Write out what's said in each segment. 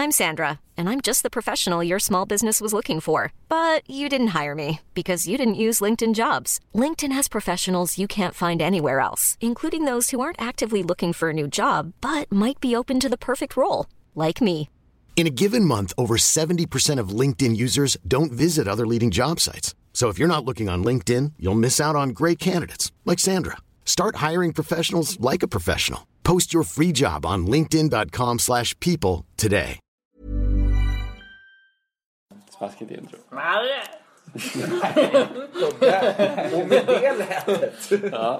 I'm Sandra, and I'm just the professional your small business was looking for. But you didn't hire me because you didn't use LinkedIn Jobs. LinkedIn has professionals you can't find anywhere else, including those who aren't actively looking for a new job, but might be open to the perfect role, like me. In a given month, over 70% of LinkedIn users don't visit other leading job sites. So if you're not looking on LinkedIn, you'll miss out on great candidates like Sandra. Start hiring professionals like a professional. Post your free job on linkedin.com/people today. Smaskigt intro. Och med det lätet. Ja.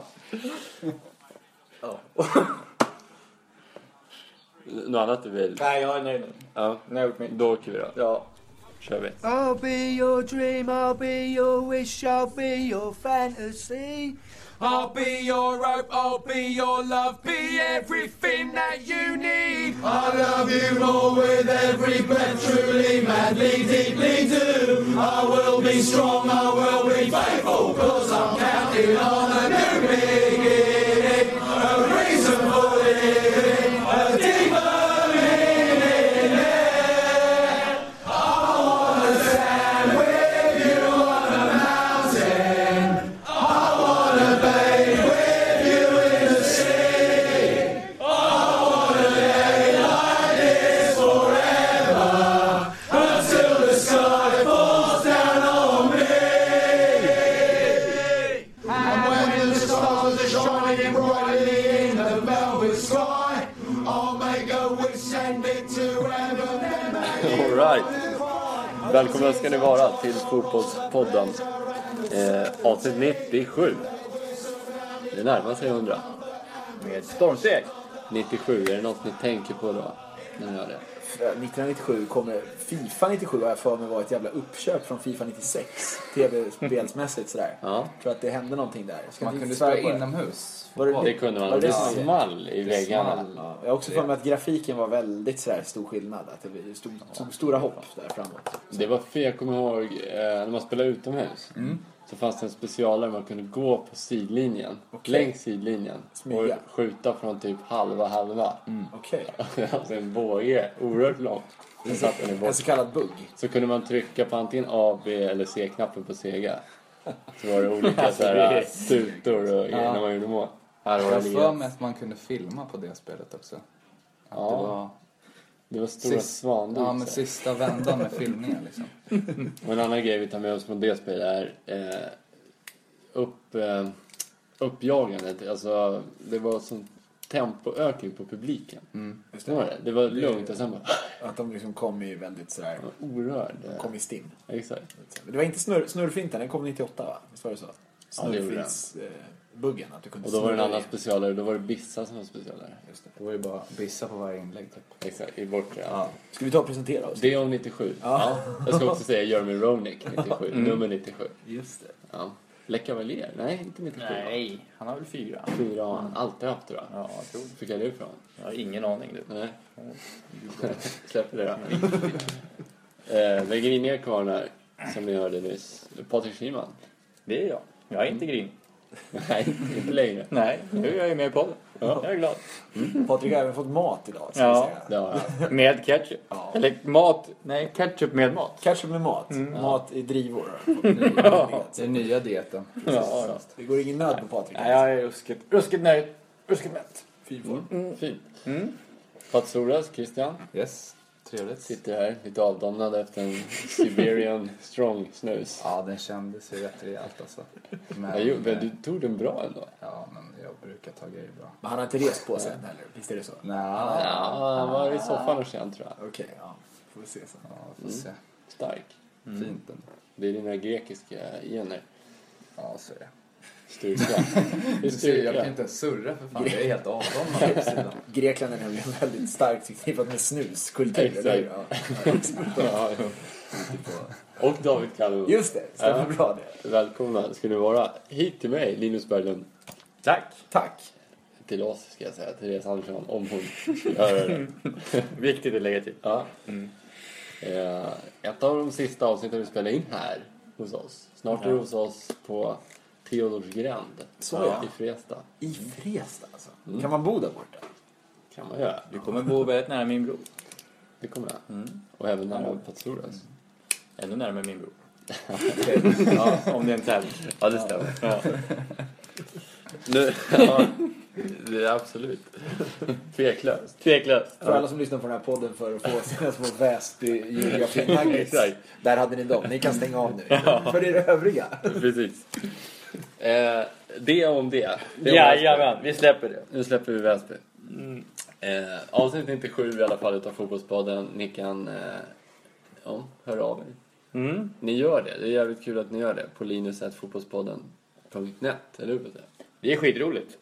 Något annat du vill? Nej, jag är nöjd nu. Ja. Nej, Då åker vi då. Ja. Kör vi. I'll be your dream, I'll be your wish, I'll be your fantasy. I'll be your hope, I'll be your love, be everything that you need. I love you more with every breath, truly, madly, deeply do. I will be strong, I will be faithful, 'cause I'm counting on a new beginning, a reason for living, a deeper meaning in it. I wanna stand with you on a mountain. I wanna bathe with you in the sea. I wanna lay like this forever, until the sky falls down on me. And when the stars are shining brightly in the velvet sky, I'll make a wish, send it to heaven. All right. Välkomna ska ni vara till Fotbollspodden. Avsnitt 97. Det närmar sig 100. Med stormsteg. 97, är det något ni tänker på då? När ni gör det? 1997 kommer FIFA 97 har jag för mig var ett jävla uppköp från FIFA 96 tv-spelsmässigt sådär. Ja. Jag tror att det hände någonting där. Man kunde spela inomhus. Det kunde man. Var Det som- small i väggarna. Ja, jag har också för mig att grafiken var väldigt sådär stor skillnad. Att det stod stora hopp där framåt. Det var fel, jag kommer ihåg, när man spelade utomhus. Så fanns det en specialare man kunde gå på sidlinjen. Längs sidlinjen. Smyga. Och skjuta från typ halva. Okej. Alltså en båge, oerhört långt. Så satt den i En bort. så kallad bugg. Så kunde man trycka på antingen A, B eller C-knappen på Sega. Så var det olika så här tutor och grejer när man gjorde mål. Jag har för mig att man kunde filma på det spelet också. Ja. Det var stora svan. Ja, med sista vändan med filmningen liksom. Och en annan grej vi tar med oss från det spelet är uppjagandet. Alltså det var sån tempoökning på publiken. Det var lugnt och sen bara Att de liksom kom i väldigt sådär. orörd. Kom i stim. Exakt. Men det var inte snurrfinten, den kom 98 va? Visst var det så? Ja, det gjorde Snurrfins buggen att du kunde Och då var det en snurra annan i. specialare. Då var det Bissa som var specialare. Just det. Det var ju bara bissa på varje inlägg typ. Exakt, i bortre. Ja. Ska vi ta och presentera oss? Det är om 97. Ja. Jag ska också säga Jeremy Roenick 97. Nummer 97. Just det. Ja. Le Cavalier? Nej, inte 97. Nej, han har väl 4. 4 har han alltid haft tror jag. Ja, jag tror det. Fick jag det ifrån? Jag har ingen aning du. Nej. Släpper det då. Lägger in er kvar där som ni hörde nyss. Patrik Schyman. Det är jag. Jag är inte grin. Nej, inte längre. Nej, nu är jag ju med på det. Jag är glad. Patrik har även fått mat idag. Ska Ja. vi säga. Det har jag. Med ketchup. Ja. Eller mat. Nej, ketchup med mat. Ketchup med mat. Mat i drivor. Det är nya dieten. Ja. Det går ingen nöd på Patrik. Nej, jag är ruskigt nöjd. Ruskigt mätt. Fy fan. Fint. Patsoras, Christian. Yes, trevligt. Sitter här lite avdomnad efter en Siberian strong snus. Ja, den kändes ju rätt rejält alltså. Men, Men du tog den bra ändå. ja, men jag brukar ta grejer bra. Men han har inte rest på sig än heller. Visst är det så? Nej, Ja, han var i soffan och känd tror jag. Okej, ja. Får vi se sen. ja, får se. Stark. Fint ändå. Det är dina grekiska gener. Ja, så är det. Styrka. Det är Du ser, jag kan styrka. inte ens surra för fan. Jag är helt avdomnad på sidan. Grekland är nämligen väldigt starkt förknippat med snuskultur. Exakt. Eller hur? Ja. Ja, jo. Och David Kallum. Just det, stämmer bra det. Välkomna ska du vara hit till mig, Linus Berglund. Tack. Tack. Till oss ska jag säga, Therese Andersson, om hon gör det. Viktigt att lägga till. Ja. Ett av de sista avsnitten vi spelar in här hos oss. Snart är det hos oss på Theodorsgränd. Så ja. I Fresta. I Fresta alltså. Kan man bo där borta? Kan man göra. Du kommer bo väldigt nära min bror. Det kommer jag. Och även närmare Patsoras. Ännu närmare min bror. Ja, om det är en tävling. Ja, det stämmer. Ja. Nu, det är absolut. Tveklöst. För alla som lyssnar på den här podden för att få sina små Väsby-geografi-nuggets. Exakt. Där hade ni dem. Ni kan stänga av nu. För det är det övriga. Precis. Det om det. Jajamän, vi släpper det. Nu släpper vi Väsby. Avsnitt 97 i alla fall utav Fotbollspodden. Ni kan höra av er. Ni gör det. Det är jävligt kul att ni gör det. På linus@fotbollspodden.net. Eller hur? Det är skitroligt.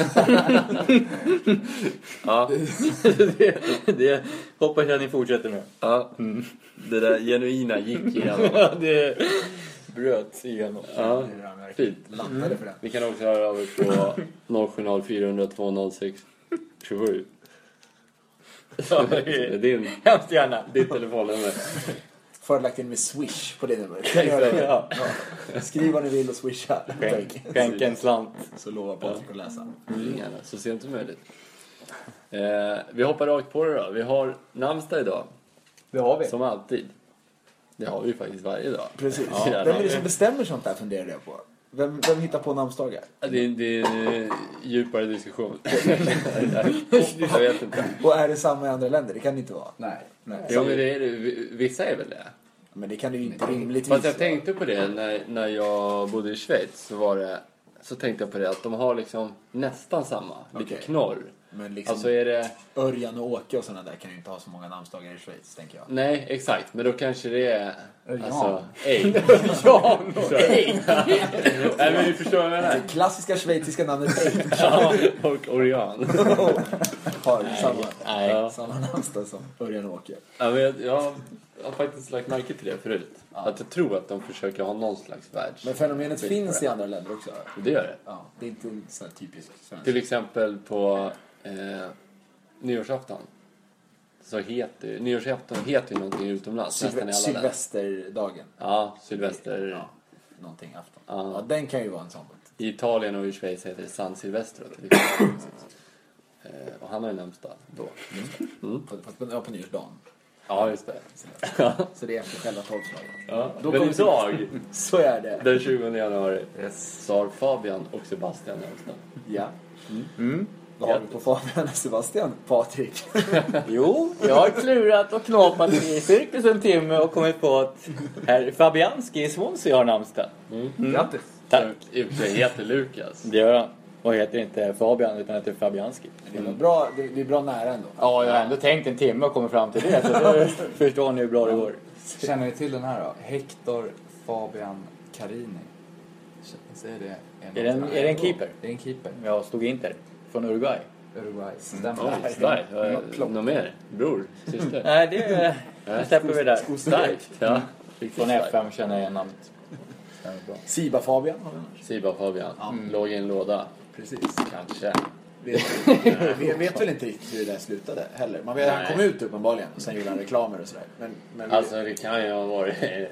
Ja. det hoppas jag ni fortsätter med. Ja. Det där genuina gick igenom. Det bröt igenom. Ja. Fint. Landade för den. Vi kan också höra av er på 070 402 06 27. Ja, Det är din, hemskt gärna. ditt telefonnummer. Förelagt in med Swish på det numret. Ja. Skriv vad ni vill och swisha. Skänk en slant. Så lovar Patrik att läsa. Ring gärna, så sent som möjligt. Vi hoppar rakt på det då. Vi har namnsdag idag. Det har vi. Som alltid. Det har vi ju faktiskt varje dag. Precis. Ja. Vem är det som bestämmer sånt där, funderar jag på? Vem hittar på namnsdagar? Det är en djupare diskussion. Jag vet inte. Och är det samma i andra länder? Det kan det inte vara. Nej. Jo, men det är, vissa är väl det. Men det kan det ju inte rimligtvis. Fast jag tänkte på det när jag bodde i Schweiz. Så tänkte jag på det att de har liksom nästan samma. Lite Okej. knorr. Men liksom Alltså är det... Örjan och Åke och sådana där kan ju inte ha så många namnsdagar i Schweiz, tänker jag. Nej, exakt. Men då kanske det är... Alltså, ej. Jan och Nej, men du förstår vad jag menar. Det klassiska schweiziska namnet Eid Ja, och Orion. har samma namnsdag som Örjan och Åke. Ja, men jag har faktiskt lagt märke till det förut. Att jag tror att de försöker ha någon slags världs... Men fenomenet finns i andra länder också. Det gör det. Ja, det är inte så här typiskt svenskt. Till exempel på nyårsafton. Så nyårsafton heter ju någonting utomlands. Nästan i alla länder. Sylvesterdagen. Ja, Sylvester. Ja, någonting afton. Ja. Ja, den kan ju vara en sån. I Italien och i Schweiz heter det San Silvestro. Och han har ju namnsdag då. På nyårsdagen. Ja, just det. Så det är efter själva tolvslaget. Ja. Då Men kommer idag, Så är det. den 20 januari, så har Fabian och Sebastian namnsdag. Ja. Vad har vi på Fabian och Sebastian? Patrik. Jo, jag har klurat och knapat i cirkus en timme och kommit på att herr Fabianski i Swansea har namnsdag. Grattis. Tack. I och för sig heter Lukas. Det gör han. Och heter inte Fabian utan heter Fabianski. Det är bra, det är bra nära ändå. Ja, jag har ändå tänkt en timme och kommit fram till det. Så då förstår ni hur bra det går. Känner ni till den här då? Hector Fabian Carini. Säger det? Är det en keeper? Det är en keeper. Jag stod Inter. Från Uruguay. Uruguay. Stämmer. Oj, starkt. Något mer? Bror? Syster? Nej, det släpper vi där. Starkt. Ja. Från FM känner jag igen namnet. Siba Fabian har vi annars. Siba Fabian. Låg i en låda. Precis. Kanske. Vi vet väl inte riktigt hur det där slutade heller. Man vet att han kom ut uppenbarligen och sen gjorde han reklamer och sådär. Men Alltså det kan ju ha varit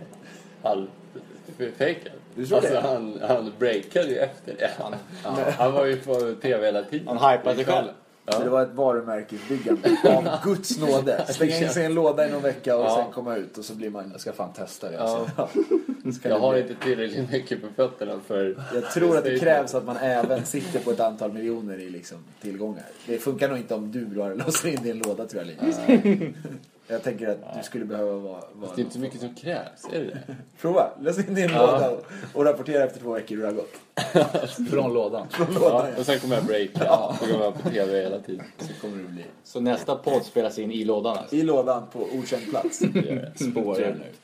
halvfejkat. Du tror alltså det? han breakade ju efter det. Han var ju på tv hela tiden. Han hypade sig själv. Så det var ett varumärkesbyggande av Guds nåde. Slänga in sig i en låda i någon vecka och sen komma ut och så blir man... Jag ska fan testa det. Ja. Jag har inte tillräckligt mycket på fötterna för... Jag tror att det krävs att man även sitter på ett antal miljoner i liksom tillgångar. Det funkar nog inte om du bara låser in i en låda, tror jag, Linus. Jag tänker att du skulle behöva vara det är inte så mycket som krävs, är det? Prova, lås in i en låda och rapportera efter 2 veckor hur det har gått. Från lådan. Ja, och sen kommer jag breaka och kommer jag på tv hela tiden. Så kommer det bli. Så nästa podd spelas in i lådan alltså. I lådan på okänd plats. Spårar nu.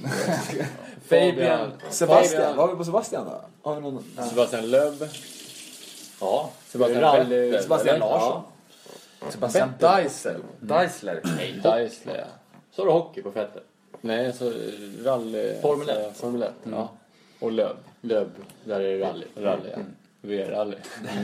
Fabian. Sebastian, vad har vi på Sebastian då? Har vi någon? Sebastian Löb. Ja. Sebastian Sebastian Larsson. Sebastian Deisler. Nej, Deisler, ja. Så har du hockey på fettet. Nej, så rally... Formel 1. Formel 1, ja. Och Löb. Löb, där är det rally. Rally, ja. V-rally.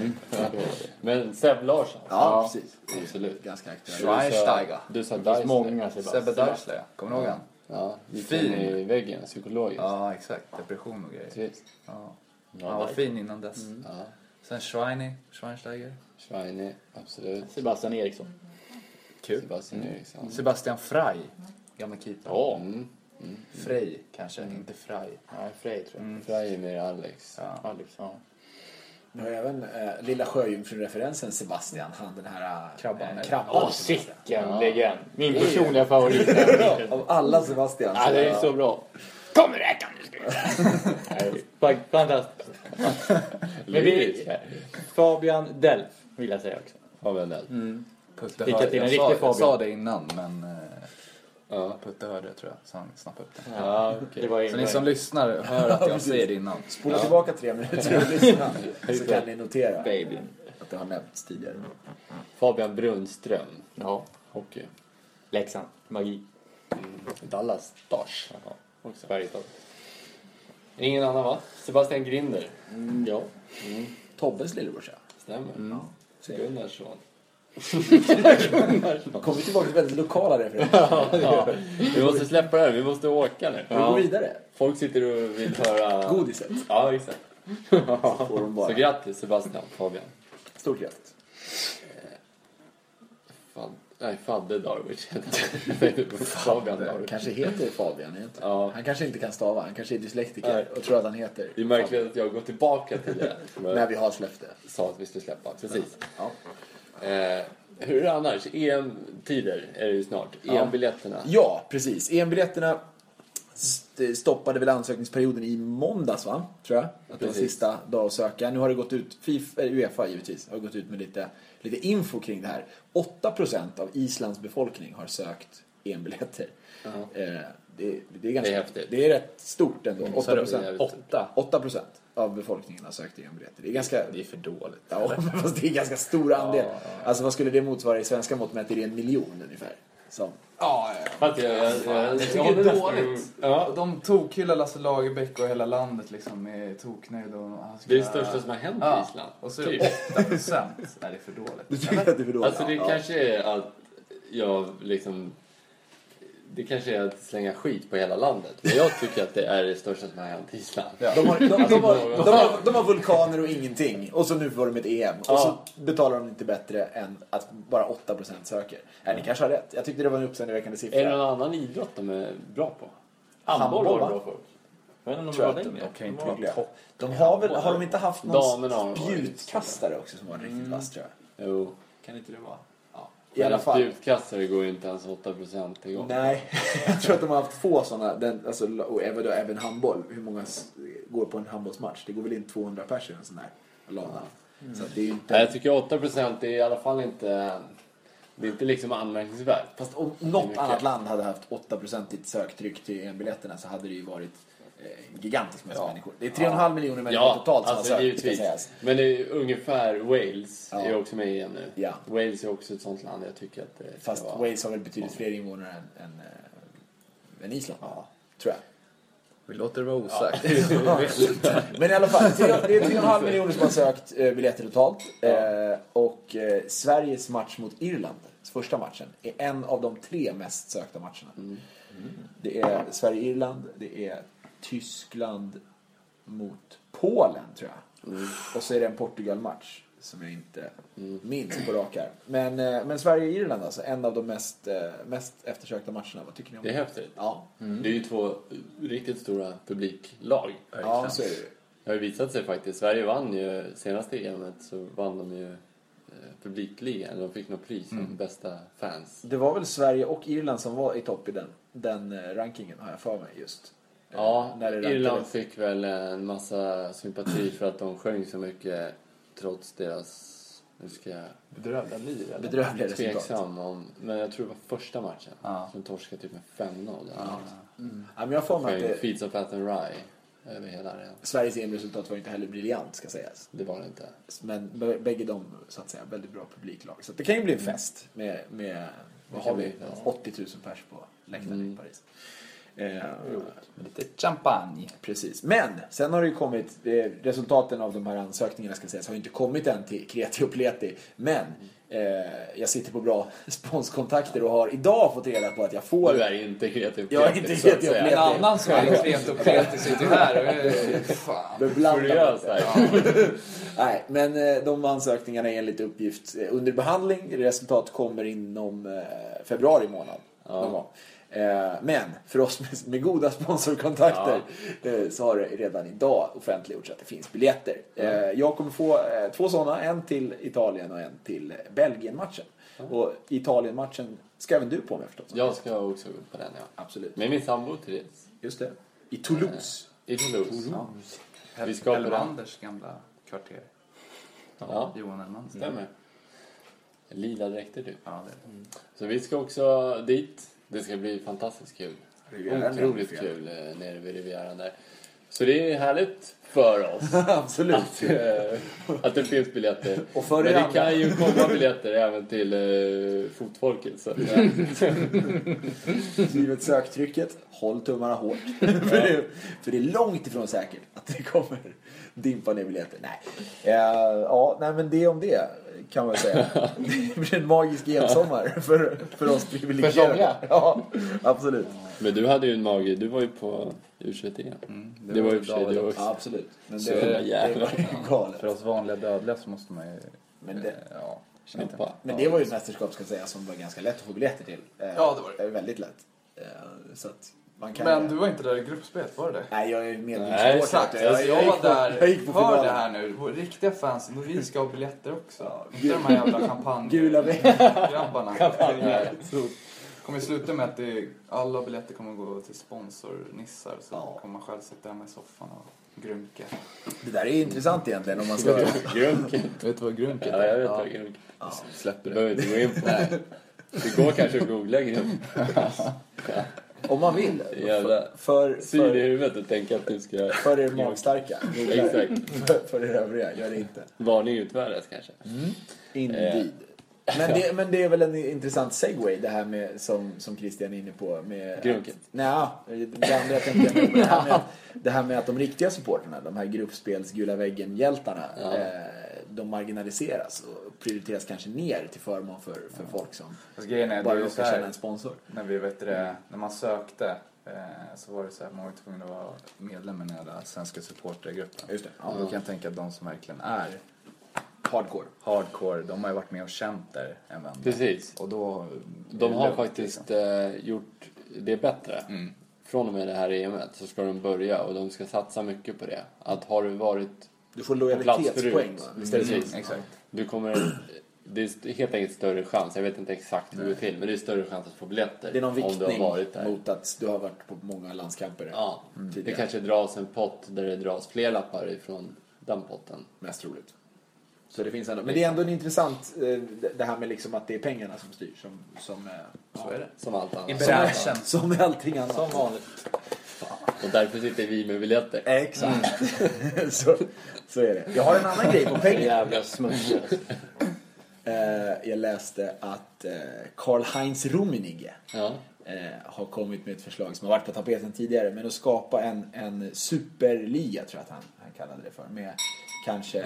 Men Seb Larsson. Ja, precis. Absolut. Ganska aktuell. Schweinsteiger. Du sa Det finns Deisler. många Sebastian. Sebbe Deisler. Kommer du ihåg han? Ja, gick Fin. in i väggen psykologiskt. Ja, exakt. Depression och grejer. Precis. Ja. Ja, Han var fin innan dess. Ja. Sen Schweinsteiger. Schweine, absolut. Sebastian Eriksson. Kul. Sebastian Eriksson. Sebastian Frey. Gamla keeper. Ja. Frey kanske, inte Frey. Nej, Frej tror jag. Frey är mer Alex. Ja. Alex, ja. Nu har även lilla sjöjungfru-referensen Sebastian, han den här Krabban. krabban. Sicken legend. Min personliga favorit. Av alla Sebastian. Ja, det är så bra. Kom här kan du skriva. Fantastiskt. Men Fabian Delf vill jag säga också. Fabian Delf. Putte Skicka till en jag, riktig sa, jag Fabian. sa det innan, men Putte hörde det tror jag, så han snappade upp det. Ja, okej. Det var Så ni som lyssnar hör att jag säger det innan. Spola tillbaka 3 minuter och lyssna. Så kan ni notera Baby. att det har nämnts tidigare. Fabian Brunström. Ja. Hockey. Leksand. Magi. Dallas Stars. Ja. Också. Färjestad. Ingen annan va? Sebastian Grinder. Ja. Tobbes lillebrorsa. Stämmer. Gunnarsson. Kommer tillbaka till väldigt lokala referenser. Ja. Vi måste släppa det här. Vi måste åka nu. Vi går vidare. Folk sitter och vill höra... Godiset. Ja, exakt. Får de bara. Så grattis Sebastian, Fabian. Stort grattis. Fadde Darwich. Fabian Darwich. Kanske heter Fabian egentligen. Ja. Han kanske inte kan stava. Han kanske är dyslektiker Nej. och tror att han heter. Det är märkligt att jag går tillbaka till det. När vi har släppt det. Sa att vi skulle släppa. Precis. Ja. Hur är det annars? EM-tider är det ju snart. EM-biljetterna. Ja, precis. EM-biljetterna stoppade väl ansökningsperioden i måndags, va? Tror jag. Att det var Precis. sista dag att söka. Nu har det gått ut, UEFA givetvis, har gått ut med lite info kring det här. 8% av Islands befolkning har sökt EM-biljetter. Det är ganska häftigt. Det är rätt stort ändå. 8%. 8% av befolkningen har sökt EM-biljetter. Det är ganska... Det är för dåligt. Ja, men fast det är ganska stor andel. Alltså vad skulle det motsvara i svenska mått mätt? Är det 1 miljon ungefär? Som... Jag tycker det är dåligt. Ja. De tokhyllar Lasse Lagerbäck och hela landet liksom är toknöjd. Det är det största som har hänt i Island. Och så är det 8%. Nej, det är för dåligt. Du tycker att det är för dåligt? Alltså det kanske är att jag liksom... Det kanske är att slänga skit på hela landet. Men jag tycker att det är det största som har hänt i Island. Ja. De har vulkaner och ingenting. Och så nu får de ett EM. Och så betalar de inte bättre än att bara 8% söker. Nej, ni kanske har rätt. Jag tyckte det var en uppseendeväckande siffra. Är det någon annan idrott de är bra på? Handboll var va? bra förut. Jag vet inte om de Tror var jag att längre. De kan inte Troliga. vara De har de inte haft Damerna har någon varit. spjutkastare också som var riktigt vass, tror jag. Jo. Kan inte det vara? Ja. I Men alla fall. spjutkastare går ju inte ens 8% igång. Nej, jag tror att de har haft få sådana. Alltså, och även handboll. Hur många går på en handbollsmatch? Det går väl in 200 personer i en sån här lada. Så att det är ju inte... Nej, jag tycker 8% är i alla fall inte... Det är inte liksom anmärkningsvärt. Fast om något annat land hade haft 8% söktryck till EM-biljetterna så hade det ju varit gigantiskt med människor. Det är 3,5 miljoner människor totalt som alltså, har sökt, givetvis. ska sägas. Men det är ungefär Wales är också med igen nu. Ja. Wales är också ett sånt land jag tycker att det ska Fast vara. Wales har väl betydligt fler invånare än Island, tror jag. Vi låter det vara osagt. Men i alla fall, det är 3,5 miljoner som har sökt biljetter totalt. Och Sveriges match mot Irland, första matchen, är en av de 3 mest sökta matcherna. Det är Sverige-Irland, det är Tyskland mot Polen, tror jag. Och så är det en Portugal-match som jag inte minns på rak arm. Men Sverige-Irland alltså, en av de mest eftersökta matcherna. Vad tycker ni om Det är häftigt. Ja. Det är ju 2 riktigt stora publiklag. Ja, så är det. Det har ju visat sig faktiskt. Sverige vann ju senaste EMet, så vann de ju publikligan. De fick något pris som bästa fans. Det var väl Sverige och Irland som var i topp i den rankingen, har jag för mig just. Ja, när det Irland rankades. fick väl en massa sympati för att de sjöng så mycket trots deras, nu ska jag Bedrövliga liv, eller? Bedrövliga resultat. tveksam om, men jag tror det var första matchen Ja. som torskade typ med 5-0. Ja, men jag får mig att Sjöng det, Feeds of Fat and Rye över hela det. Sveriges EM-resultat var inte heller briljant, ska sägas. Det var det inte. Men bägge de, så att säga, väldigt bra publiklag. Så det kan ju bli en fest med vad har vi? 80 000 pers på läktaren i Paris. Lite champagne. Precis. Men sen har det ju kommit, resultaten av de här ansökningarna ska sägas har inte kommit än till Kreti och Pleti. Men jag sitter på bra sponskontakter och har idag fått reda på att jag får... Du är inte Kreti och Pleti. Jag är inte Kreti och Pleti. En annan som är Kreti och Pleti sitter här. Furiös här. Nej, men de ansökningarna är enligt uppgift under behandling. Resultat kommer inom februari månad. Men för oss med goda sponsorkontakter så har det redan idag offentliggjorts att det finns biljetter. Jag kommer få 2 sådana, en till Italien och en till Belgien-matchen. Och Italien-matchen ska även du på med förstås. Jag ska också på den, ja. Absolut. Med min sambo till det. Just det. I Toulouse. I Toulouse. Ja. Vi ska på Elvanders gamla kvarter. Ja, Johan Elmander. stämmer. Lila dräkter typ. Ja, det är. Så vi ska också dit. Det ska bli fantastiskt kul. Otroligt kul nere vid Rivieran där. Så det är härligt för oss. Absolut. Att det finns biljetter. Och för men det kan ju komma biljetter även till fotfolket. Så. Givet söktrycket, håll tummarna hårt. för det är långt ifrån säkert att det kommer dimpa ner biljetter. Nej. Nej, men det om det kan man säga. Det blir en magisk elsommar för oss privilegierade. För somliga? Ja, absolut. Men du hade ju en magi. Du var ju på U21. Det var ju för sig det också. Ja, absolut. Men Så det var ju galet. För oss vanliga dödliga så måste man ju... Men det, Kämpa. men det var ju ett mästerskap ska jag säga som var ganska lätt att få biljetter till. Ja, det var det. Väldigt lätt. Så att man kan Men du var inte där i gruppspelet, var det? Nej, jag är Nej, medlemssupporter. exakt. Jag var där, jag gick på hör finalen. det här nu, våra riktiga fans, men vi ska ha biljetter också. Inte de här jävla Gula väggen. grabbarna. Kommer sluta med att alla biljetter kommer gå till sponsornissar, så kommer man själv sitta hemma i soffan och grunka. Det där är intressant egentligen om man ska... Grunken. Vet du vad grunket Ja, jag vet vad grunken. Släpper Du det. behöver inte gå in på det. Det går kanske att googla grunken. Om man vill. Jävla syn i huvudet och tänka att du ska... För er magstarka. Exakt. För er övriga, gör det inte. Varning utfärdas kanske. Indeed. Men det är väl en intressant segway det här med som Christian är inne på med Grunket. Nej, det andra jag tänkte på det här med att de riktiga supporterna, de här gruppspels gula väggen hjältarna, de marginaliseras och prioriteras kanske ner till förmån för folk som bara råkar känna en sponsor. När vi när man sökte så var det så här, man var tvungen att vara medlem i den här svenska supportergruppen. Just det. Ja, då kan jag tänka att de som verkligen är hardcore, de har ju varit med och känt där en vända. Precis. Och då De har faktiskt gjort det bättre. Från och med det här EM:et så ska de börja och de ska satsa mycket på det. Att har du varit du får på plats lojalitetspoäng, förut, va? precis. Exakt. Du kommer, det är helt enkelt större chans. Jag vet inte exakt hur det går till, men det är större chans att få biljetter. Det är någon om du har viktning varit där. mot att du har varit på många landskamper. Ja, det tidigare. kanske dras en pott där det dras fler lappar ifrån den potten. Mest troligt. Så det finns ändå, men det är ändå en intressant det här med liksom att det är pengarna som styr som Så är det. Som allt annat. som med allting annat. Som vanligt. Och därför sitter vi med biljetter. Exakt. så är det. Jag har en annan grej på pengar. Jävla smutsig. Jag läste att Karl-Heinz Rummenigge Ja. har kommit med ett förslag som har varit på tapeten tidigare, men att skapa en superliga tror jag att han kallade det för, med kanske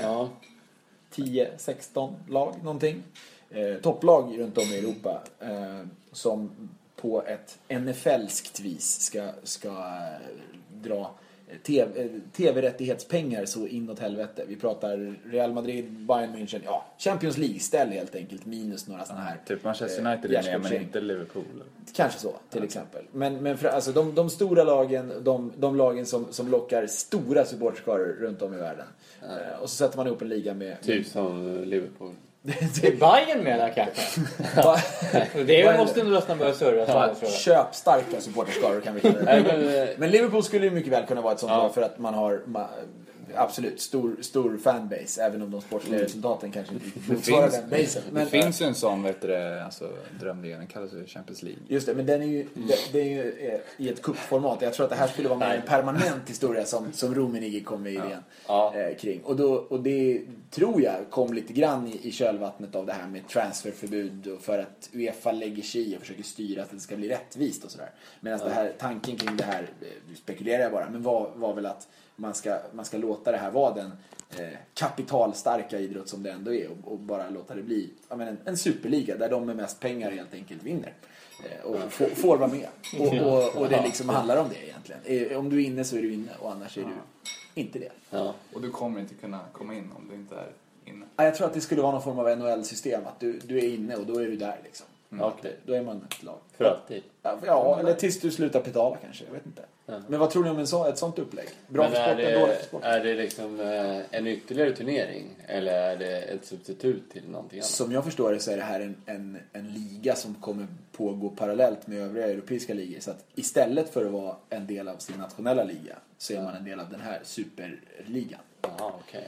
10-16 lag någonting. Topplag runt om i Europa som på ett NFL-skt vis ska dra tv-rättighetspengar så inåt helvete. Vi pratar Real Madrid, Bayern München, Champions League-ställ helt enkelt, minus några sådana här. Typ Manchester United är med, men inte Liverpool. Kanske så, till exempel. Men för, alltså, de stora lagen, de lagen som lockar stora supporterskaror runt om i världen. Och så sätter man ihop en liga med... Typ som Liverpool. Det är Bayern menar kanske. Det måste nog nästan börja surra. Köpstarka supporterskaror kan vi kalla det. Men Liverpool skulle ju mycket väl kunna vara ett sånt lag för att man har absolut, stor fanbase, även om de sportsliga resultaten kanske inte motsvarar den basen. Men det finns ju en sån, drömliga, den kallas ju Champions League. Just det, men den är ju, det är ju i ett kuppformat. Jag tror att det här skulle vara mer en permanent historia som Rummenigge kom med idén kring. Och det tror jag kom lite grann i kölvattnet av det här med transferförbud, och för att UEFA lägger sig och försöker styra att det ska bli rättvist och sådär. Medan det här, tanken kring det här, spekulerar jag bara, men var väl att man ska låta det här vara den kapitalstarka idrott som det ändå är, och bara låta det bli en superliga där de med mest pengar helt enkelt vinner och får vara med. Och det liksom handlar om det egentligen. Om du är inne så är du inne, och annars är du inte det. Ja. Och du kommer inte kunna komma in om du inte är inne. Jag tror att det skulle vara någon form av NHL-system, att du är inne och då är du där liksom. Okej. Då är man ett lag. För alltid. Ja, eller tills du slutar betala kanske, jag vet inte. Men vad tror ni om ett sånt upplägg? Bra för sporten, dåligt för sporten? Är det liksom en ytterligare turnering, eller är det ett substitut till någonting annat? Som jag förstår det så är det här en liga som kommer pågå parallellt med övriga europeiska ligor. Så att istället för att vara en del av sin nationella liga så är man en del av den här superligan. Jaha, okej.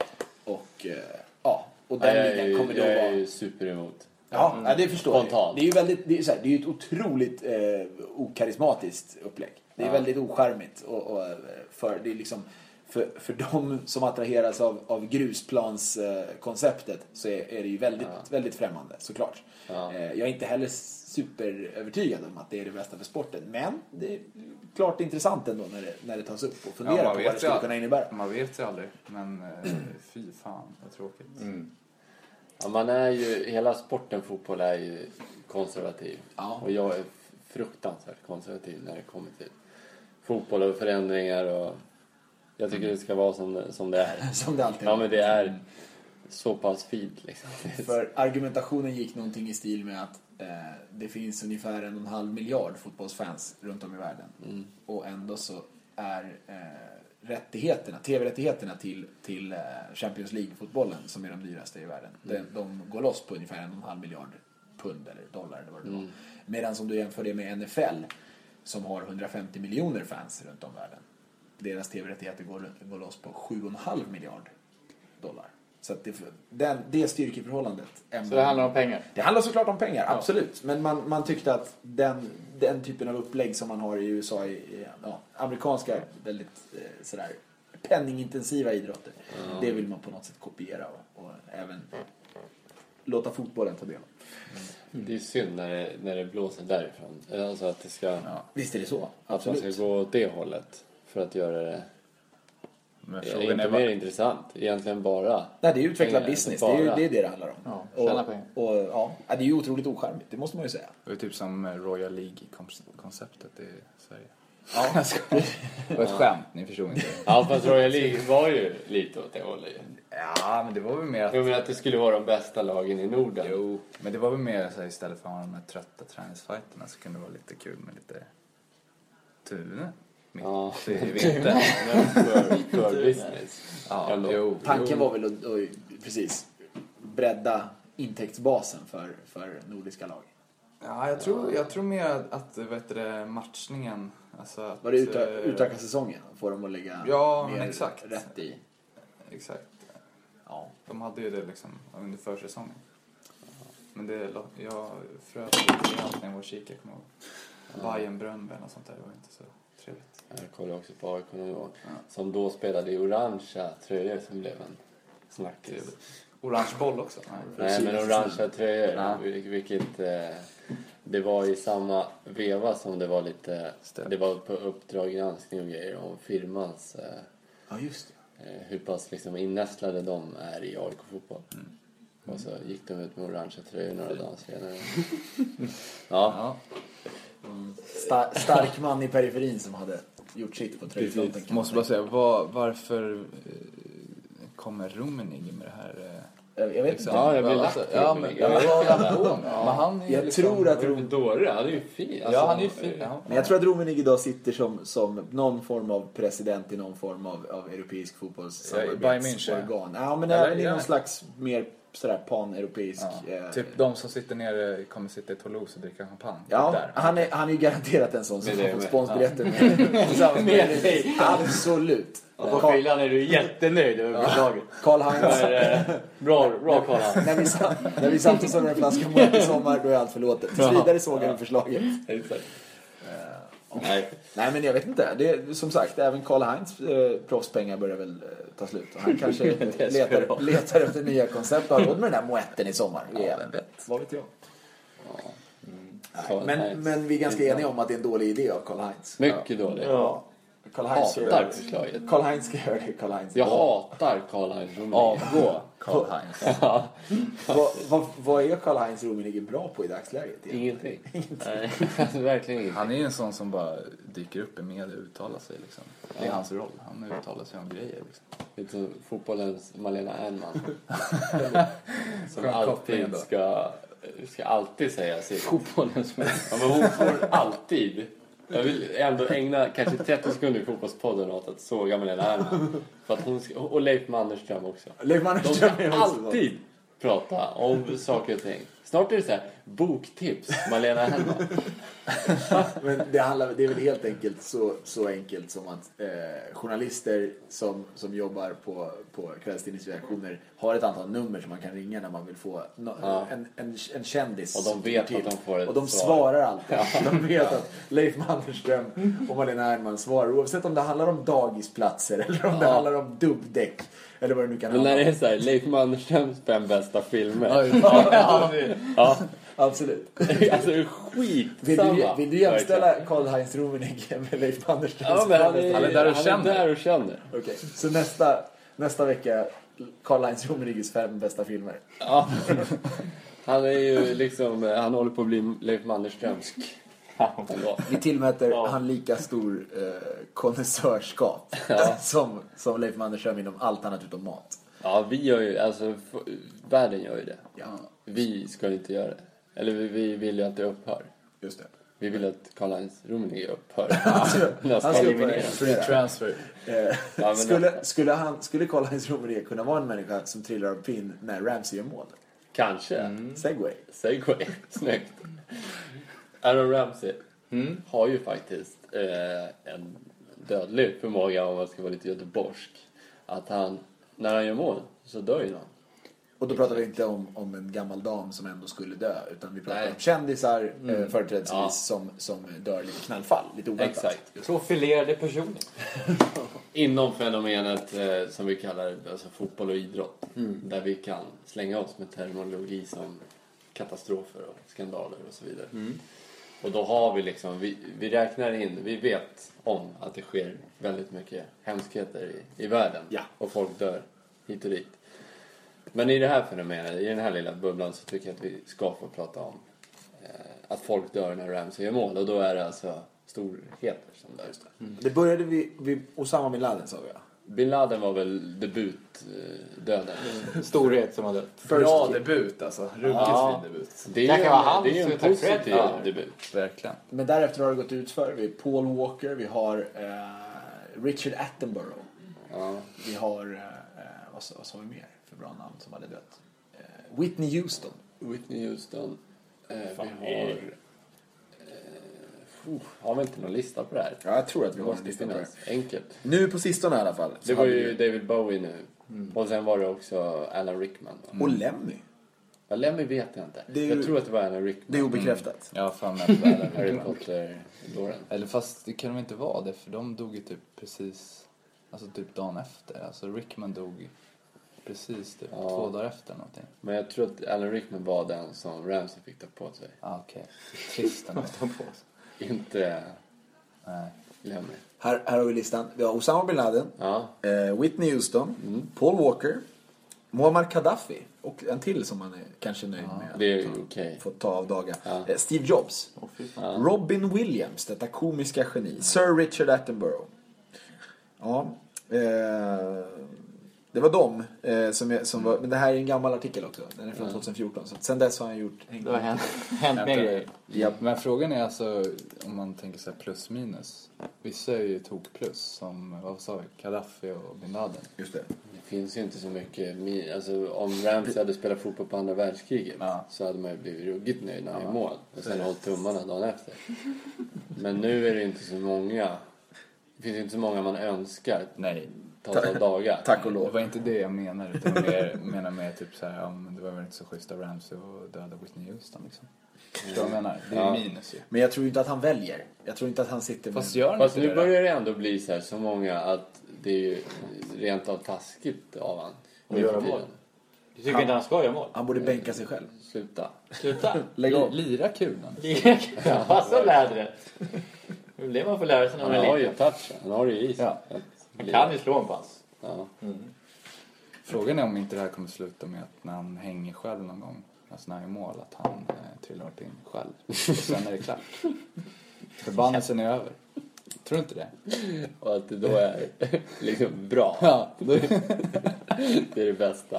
Och den ligan kommer då vara... Jag är ju super emot. Ja, det förstår Spontant. jag. Det är ju ett otroligt okarismatiskt upplägg. Det är väldigt ocharmigt, och för det är liksom för de som attraheras av grusplanskonceptet så är det ju väldigt främmande, såklart. Jag är inte heller superövertygad om att det är det bästa för sporten, men det är klart intressant ändå när det tas upp och funderar på vad det skulle kunna innebära. Man vet ju aldrig, men fy fan, vad tråkigt. Ja, man är ju, hela sporten fotboll är ju konservativ. Och jag är fruktansvärt konservativ när det kommer till fotboll och förändringar, och jag tycker det ska vara som det är. Som det alltid är. Ja, men det är så pass fint liksom. För argumentationen gick någonting i stil med att det finns ungefär 1,5 miljard fotbollsfans runt om i världen. Och ändå så är tv-rättigheterna till Champions League-fotbollen, som är de dyraste i världen, de går loss på ungefär 1,5 miljard pund eller dollar eller vad det var. Medan om du jämför det med NFL, som har 150 miljoner fans runt om i världen, deras tv-rättigheter går loss på 7,5 miljard dollar. Så att det styrkeförhållandet... Så det handlar om pengar? Det handlar såklart om pengar, absolut. Men man tyckte att den typen av upplägg som man har i USA, i amerikanska väldigt sådär penningintensiva idrotter, det vill man på något sätt kopiera och även låta fotbollen ta del av. Det är synd när det blåser därifrån. Alltså att det ska... Visst är det så. Att man ska gå åt det hållet för att göra det... inte mer intressant. Egentligen bara... Nej, det är utveckla business. Det är det handlar om. Tjäna pengar. Det är ju otroligt ocharmigt. Det måste man ju säga. Det är typ som Royal League-konceptet i Sverige. Ja. Det var ett skämt, ni förstod inte. Ja, fast Royal League var ju lite åt det hållet. Ja, men det var väl mer att... Jag menar att det skulle vara de bästa lagen i Norden. Jo, men det var väl mer så här, istället för att ha de här trötta träningsfighterna så kunde det vara lite kul med lite tune. Ja, det är vi inte. för business. Ja, tanken var väl att precis bredda intäktsbasen för nordiska lag. Ja, jag tror mer att matchningen, alltså att, var det utöka säsongen, får de att lägga mer rätt i. Exakt. Ja, de hade ju det liksom under försäsongen. Men jag frös lite allt när jag var kika, kommer ihåg. Bayern Brönnby och sånt där, det var inte så trevligt. Jag kollar också på AIK nu, som då spelade i orangea tröjor som blev en snackis. Orange boll också? Nej, men orangea tröjor, vilket det var i samma veva som det var lite, det var på Uppdrag granskning och grejer om firmans just det. hur pass liksom innästlade de är i AIK-fotboll. Och så gick de ut med orangea tröjor några dagar senare. Stark man i periferin som hade gjort sitt på tröjfronten. Måste bara säga, varför kommer Rummenigge med det här? Jag vet inte. Ja, jag blir jag tror att Dåre, han är ju fin. Ja, han är ju fin. Men jag tror att Rummenigge idag sitter som någon form av president i någon form av europeisk fotbollsorgan. Bayern München. Ja, men det är någon slags mer sådär pan-europeisk. Typ de som sitter nere kommer sitta i Toulouse och dricka champagne. Ja, där. han är ju garanterat en sån som Med får det, sponsbiljetter Med. Absolut. Och på fyllan är du jättenöjd över förslaget. Karl-Heinz. Bra Karl-Heinz. när vi satt och såg en flaska Moet i sommar, då är allt förlåtet. Tills vidare såg jag förslaget. Nej, men jag vet inte. Det är, som sagt, även Karl-Heinz proffspengar börjar väl ta slut. Och han kanske letar efter nya koncept och har råd med den där Moetten i sommar. Vad vet jag. Men vi är ganska eniga om att det är en dålig idé av Karl-Heinz. Mycket dålig. Ja. Hatar förslaget. Karl-Heinz ska göra det. Karl-Heinz. Jag hatar Karl-Heinz Rummenigge. Avgå Karl-Heinz. Vad är Karl-Heinz Rummenigge bra på i dagsläget? Ingenting. Nej, verkligen ingenting. Han är en sån som bara dyker upp i media och uttalar sig liksom. Det är hans roll. Han uttalar sig om grejer liksom. Lite som fotbollens Malena Ernman. Som Skön koppling alltid då. ska alltid säga sitt. Fotbollens män. Ja, men hon får alltid. Jag vill ändå ägna kanske 30 sekunder i fotbollspodden åt att såga Malena Ernman. För att hon ska, och Leif Mannerström också. Leif Mannerström de ska alltid prata om saker och ting. Snart är det så här boktips Malena Ernman. Men det är väl helt enkelt så enkelt som att journalister som jobbar på kvällstidningsredaktioner har ett antal nummer som man kan ringa när man vill få en kändis. Och de vet att de får ett och de svar. svarar alltid. De vet att Leif Mannerström och Malena Ernman svarar oavsett om det handlar om dagisplatser eller om det handlar om dubbdäck eller vad det nu kan handla om. Men när det är så här Leif Mannerströms 5 bästa filmer. Ja, absolut. Alltså skitsamma. Vill du jämställa Karl-Heinz Rummenigge med Leif Mannerström? Ja, men han är där och känner. Okej, så nästa vecka Karl-Heinz Rummenigges 5 bästa filmer. Ja. Han är ju liksom, han håller på att bli Leif Mannerströmsk. Vi tillmäter han lika stor konnässörskap som Leif Mannerström inom allt annat utom mat. Ja, vi gör ju, alltså världen gör ju det. Ja. Vi ska inte göra det. Eller vi vill ju att det upphör. Just det. Vi vill att Karl-Heinz Rummenigge upphör. Han ska eliminera. Free transfer. Skulle Karl-Heinz Rummenigge kunna vara en människa som trillar av pinn när Ramsey gör mål? Kanske. Segway. Snyggt. Aaron Ramsey har ju faktiskt en dödlig förmåga, om man ska vara lite göteborgsk, att när han gör mål så dör ju någon. Och då pratar vi inte om en gammal dam som ändå skulle dö, utan vi pratar om kändisar företrädesvis som dör lite knallfall, lite oväntat. Exakt. Profilerade personer. Inom fenomenet som vi kallar alltså fotboll och idrott. Där vi kan slänga oss med terminologi som katastrofer och skandaler och så vidare. Och då har vi liksom, vi räknar in, vi vet om att det sker väldigt mycket hemskheter i världen. Ja. Och folk dör hit och dit. Men i det här fenomenet, i den här lilla bubblan, så tycker jag att vi ska få prata om att folk dör när Ramsey gör mål. Och då är det alltså storheter som dör. Det började vid Osama Bin Laden, sa vi. Bin Laden var väl debutdöden. Storhet som har dött. Bra debut alltså. Ruggigt fin debut. Det kan vara han, är ju en så tack positiv för det. debut. Verkligen. Men därefter har det gått ut för. Vi har Paul Walker, vi har Richard Attenborough. Ja. Vi har, vad sa vi mer för bra namn som hade dött? Whitney Houston. Whitney Houston. Har vi inte någon lista på det här? Ja, jag tror att vi Det har en måste lista på det. finnas. Enkelt. Nu på sistone i alla fall. Det var ju David Bowie nu. Och sen var det också Alan Rickman. Och Lemmy. Ja, Lemmy vet jag inte. Det är ju- Jag tror att det var Alan Rickman. Det är obekräftat. Ja, fan med världen. Harry Potter-dåren. Eller fast det kan de inte vara det, för de dog ju typ precis, alltså typ dagen efter. Alltså Rickman dog precis typ 2 dagar efter någonting. Men jag tror att Alan Rickman var den som Ramsey fick ta på sig. Okej. Trist ändå. Inte Nej. Lemmy. Här har vi listan. Vi har Osama Bin Laden, Ja. Whitney Houston, Paul Walker, Muammar Gaddafi och en till som man är kanske nöjd med. Det är okej. Fått ta av dagar. Ja. Steve Jobs, Robin Williams, detta komiska geni, Sir Richard Attenborough. Ja, det var de som var, men det här är en gammal artikel också. Den är från 2014, så sen dess har han gjort Det har hänt mer grejer. Ja, men frågan är alltså, om man tänker så här plus minus. Vissa är ju tok plus, som, vad sa vi, Gaddafi och Bin Laden. Just det. finns ju inte så mycket. Alltså, om Ramsey hade spelat fotboll på andra världskriget så hade man ju blivit ruggigt nöjd när han är mål. Och sen hållit tummarna dagen efter. Men nu är det inte så många. Det finns inte så många man önskar. Nej. Ta dagar. Tack och lov. Det var inte det jag menade. Utan jag menar med typ så här, det var väl inte så schysst av Ramsey och döda Whitney Houston liksom. Förstår vad jag menar? Det är minus ju. Men jag tror inte att han väljer. Jag tror inte att han sitter med... Fast nu börjar det ändå bli så många att det är ju rent av taskigt av han. Och göra mål. Du tycker inte han ska göra mål? Han borde bänka sig själv. Sluta. Lägg av. Lira kulan. Ja, så lärde det. Det är det man får lära sig när man är liten. Han har ju touch. Han har ju is. Ja. Han kan ju slå en pass. Ja. Frågan är om inte det här kommer sluta med att när han hänger själv någon gång, alltså när han är mål, att han trillar in själv. Och sen är det klart. Förbannelsen är över. Tror du inte det? Och att det då är liksom bra. Ja. Det är det bästa.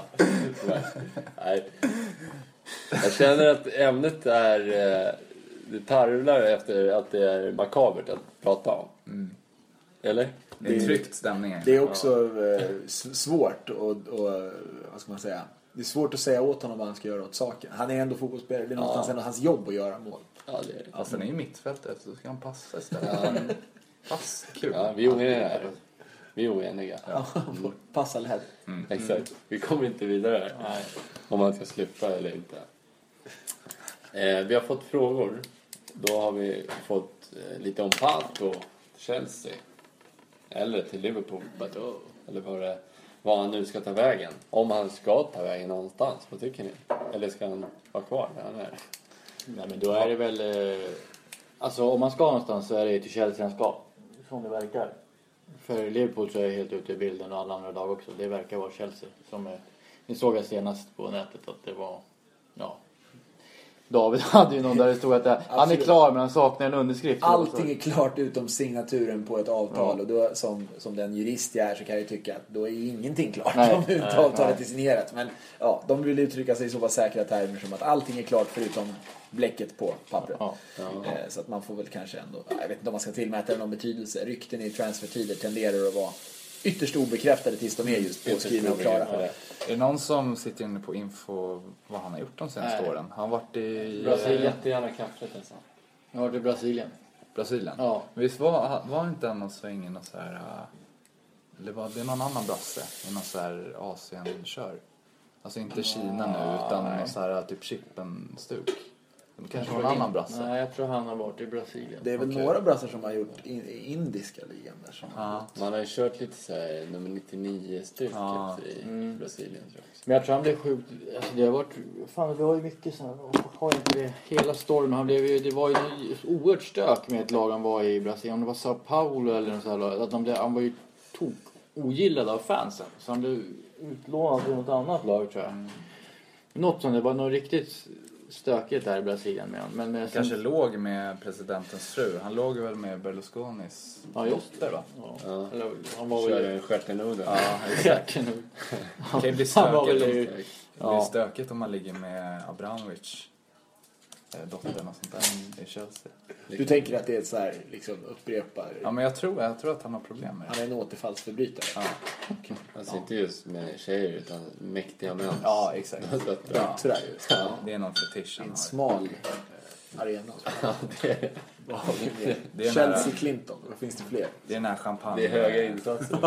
Nej. Jag känner att ämnet är... Det tarvlar efter att det är makabert att prata om. Eller? Det är tryckt stämning. Det är också svårt och vad ska man säga? Det är svårt att säga åt honom vad han ska göra åt saken. Han är ändå fotbollsspelare. Det är någonstans ändå hans jobb att göra mål. Ja, det är det. Alltså, han är ju mittfältet så ska han passa istället. Pass, kul. Ja, vi är oeniga här. Vi är oeniga. Ja, passa lätt. Exakt. Vi kommer inte vidare här. Nej. Om man ska sluta eller inte. Vi har fått frågor. Då har vi fått lite om Pato, Chelsea. Eller till Liverpool. Eller vad han nu ska ta vägen. Om han ska ta vägen någonstans. Vad tycker ni? Eller ska han vara kvar där han är? Nej, men då är det väl... Alltså om man ska någonstans så är det till Chelsea han ska. Som det verkar. För Liverpool så är jag helt ute i bilden och alla andra lag också. Det verkar vara Chelsea. Ni såg jag senast på nätet att det var... Ja. David hade ju någon där det stod att han är klar men han saknar en underskrift. Allting är klart utom signaturen på ett avtal. Och då, som den jurist jag är så kan jag tycka att då är ju ingenting klart om inte avtalet är signerat. Men ja, de vill uttrycka sig i så pass säkra termer som att allting är klart förutom bläcket på pappret. Så att man får väl kanske ändå, jag vet inte om man ska tillmäta någon betydelse. Rykten i transfertider tenderar att vara ytterst obekräftade tills de är just påskrivna och klara för det. Är det någon som sitter inne på info vad han har gjort de senaste åren? Han har varit i... Brasilien. Jättegärna kaffet alltså. Han har varit i Brasilien. Brasilien? Ja. Visst var inte någon sväng i någon så här... Eller var det någon annan brasse i någon så här Asien-kör? Alltså inte Kina nu utan någon så här typ Chippen-stuk. Det kanske var en annan brasse. Nej, jag tror han har varit i Brasilien. Det är väl några brassar som har gjort indiska ligan där som man har ju kört lite så här nummer 99-stycket i Brasilien tror jag. Men jag tror han blev sjukt, alltså det har varit, fan det var ju mycket så här, har inte det hela storyn, han blev ju, det var ju oerhört stök med ett lag han var i Brasilien, om det var Sao Paulo eller något så här, att han var ju ogillad av fansen, så han blev utlånad till något annat lag tror jag. Något som det var något riktigt stökigt där i Brasilien med honom. Men kanske låg med presidentens fru. Han låg väl med Berlusconis dotter va? Ja. Eller, han var väl en stjärtenoden. Ja, exakt. Det kan ju bli stökigt om man ligger med Abramovich dottern och sånt där i Chelsea. Du tänker att det är ett så här liksom upprepar. Ja, men jag tror att han har problem med det. Han är en återfallsförbrytare. Ja. Okay. Alltså inte just med tjejer utan mäktiga män. Ja, exakt. Det är någon fetisch. En smal arena. Det är Chelsea Clinton, då finns det fler. Det är den här champagne. Det är höga insatser.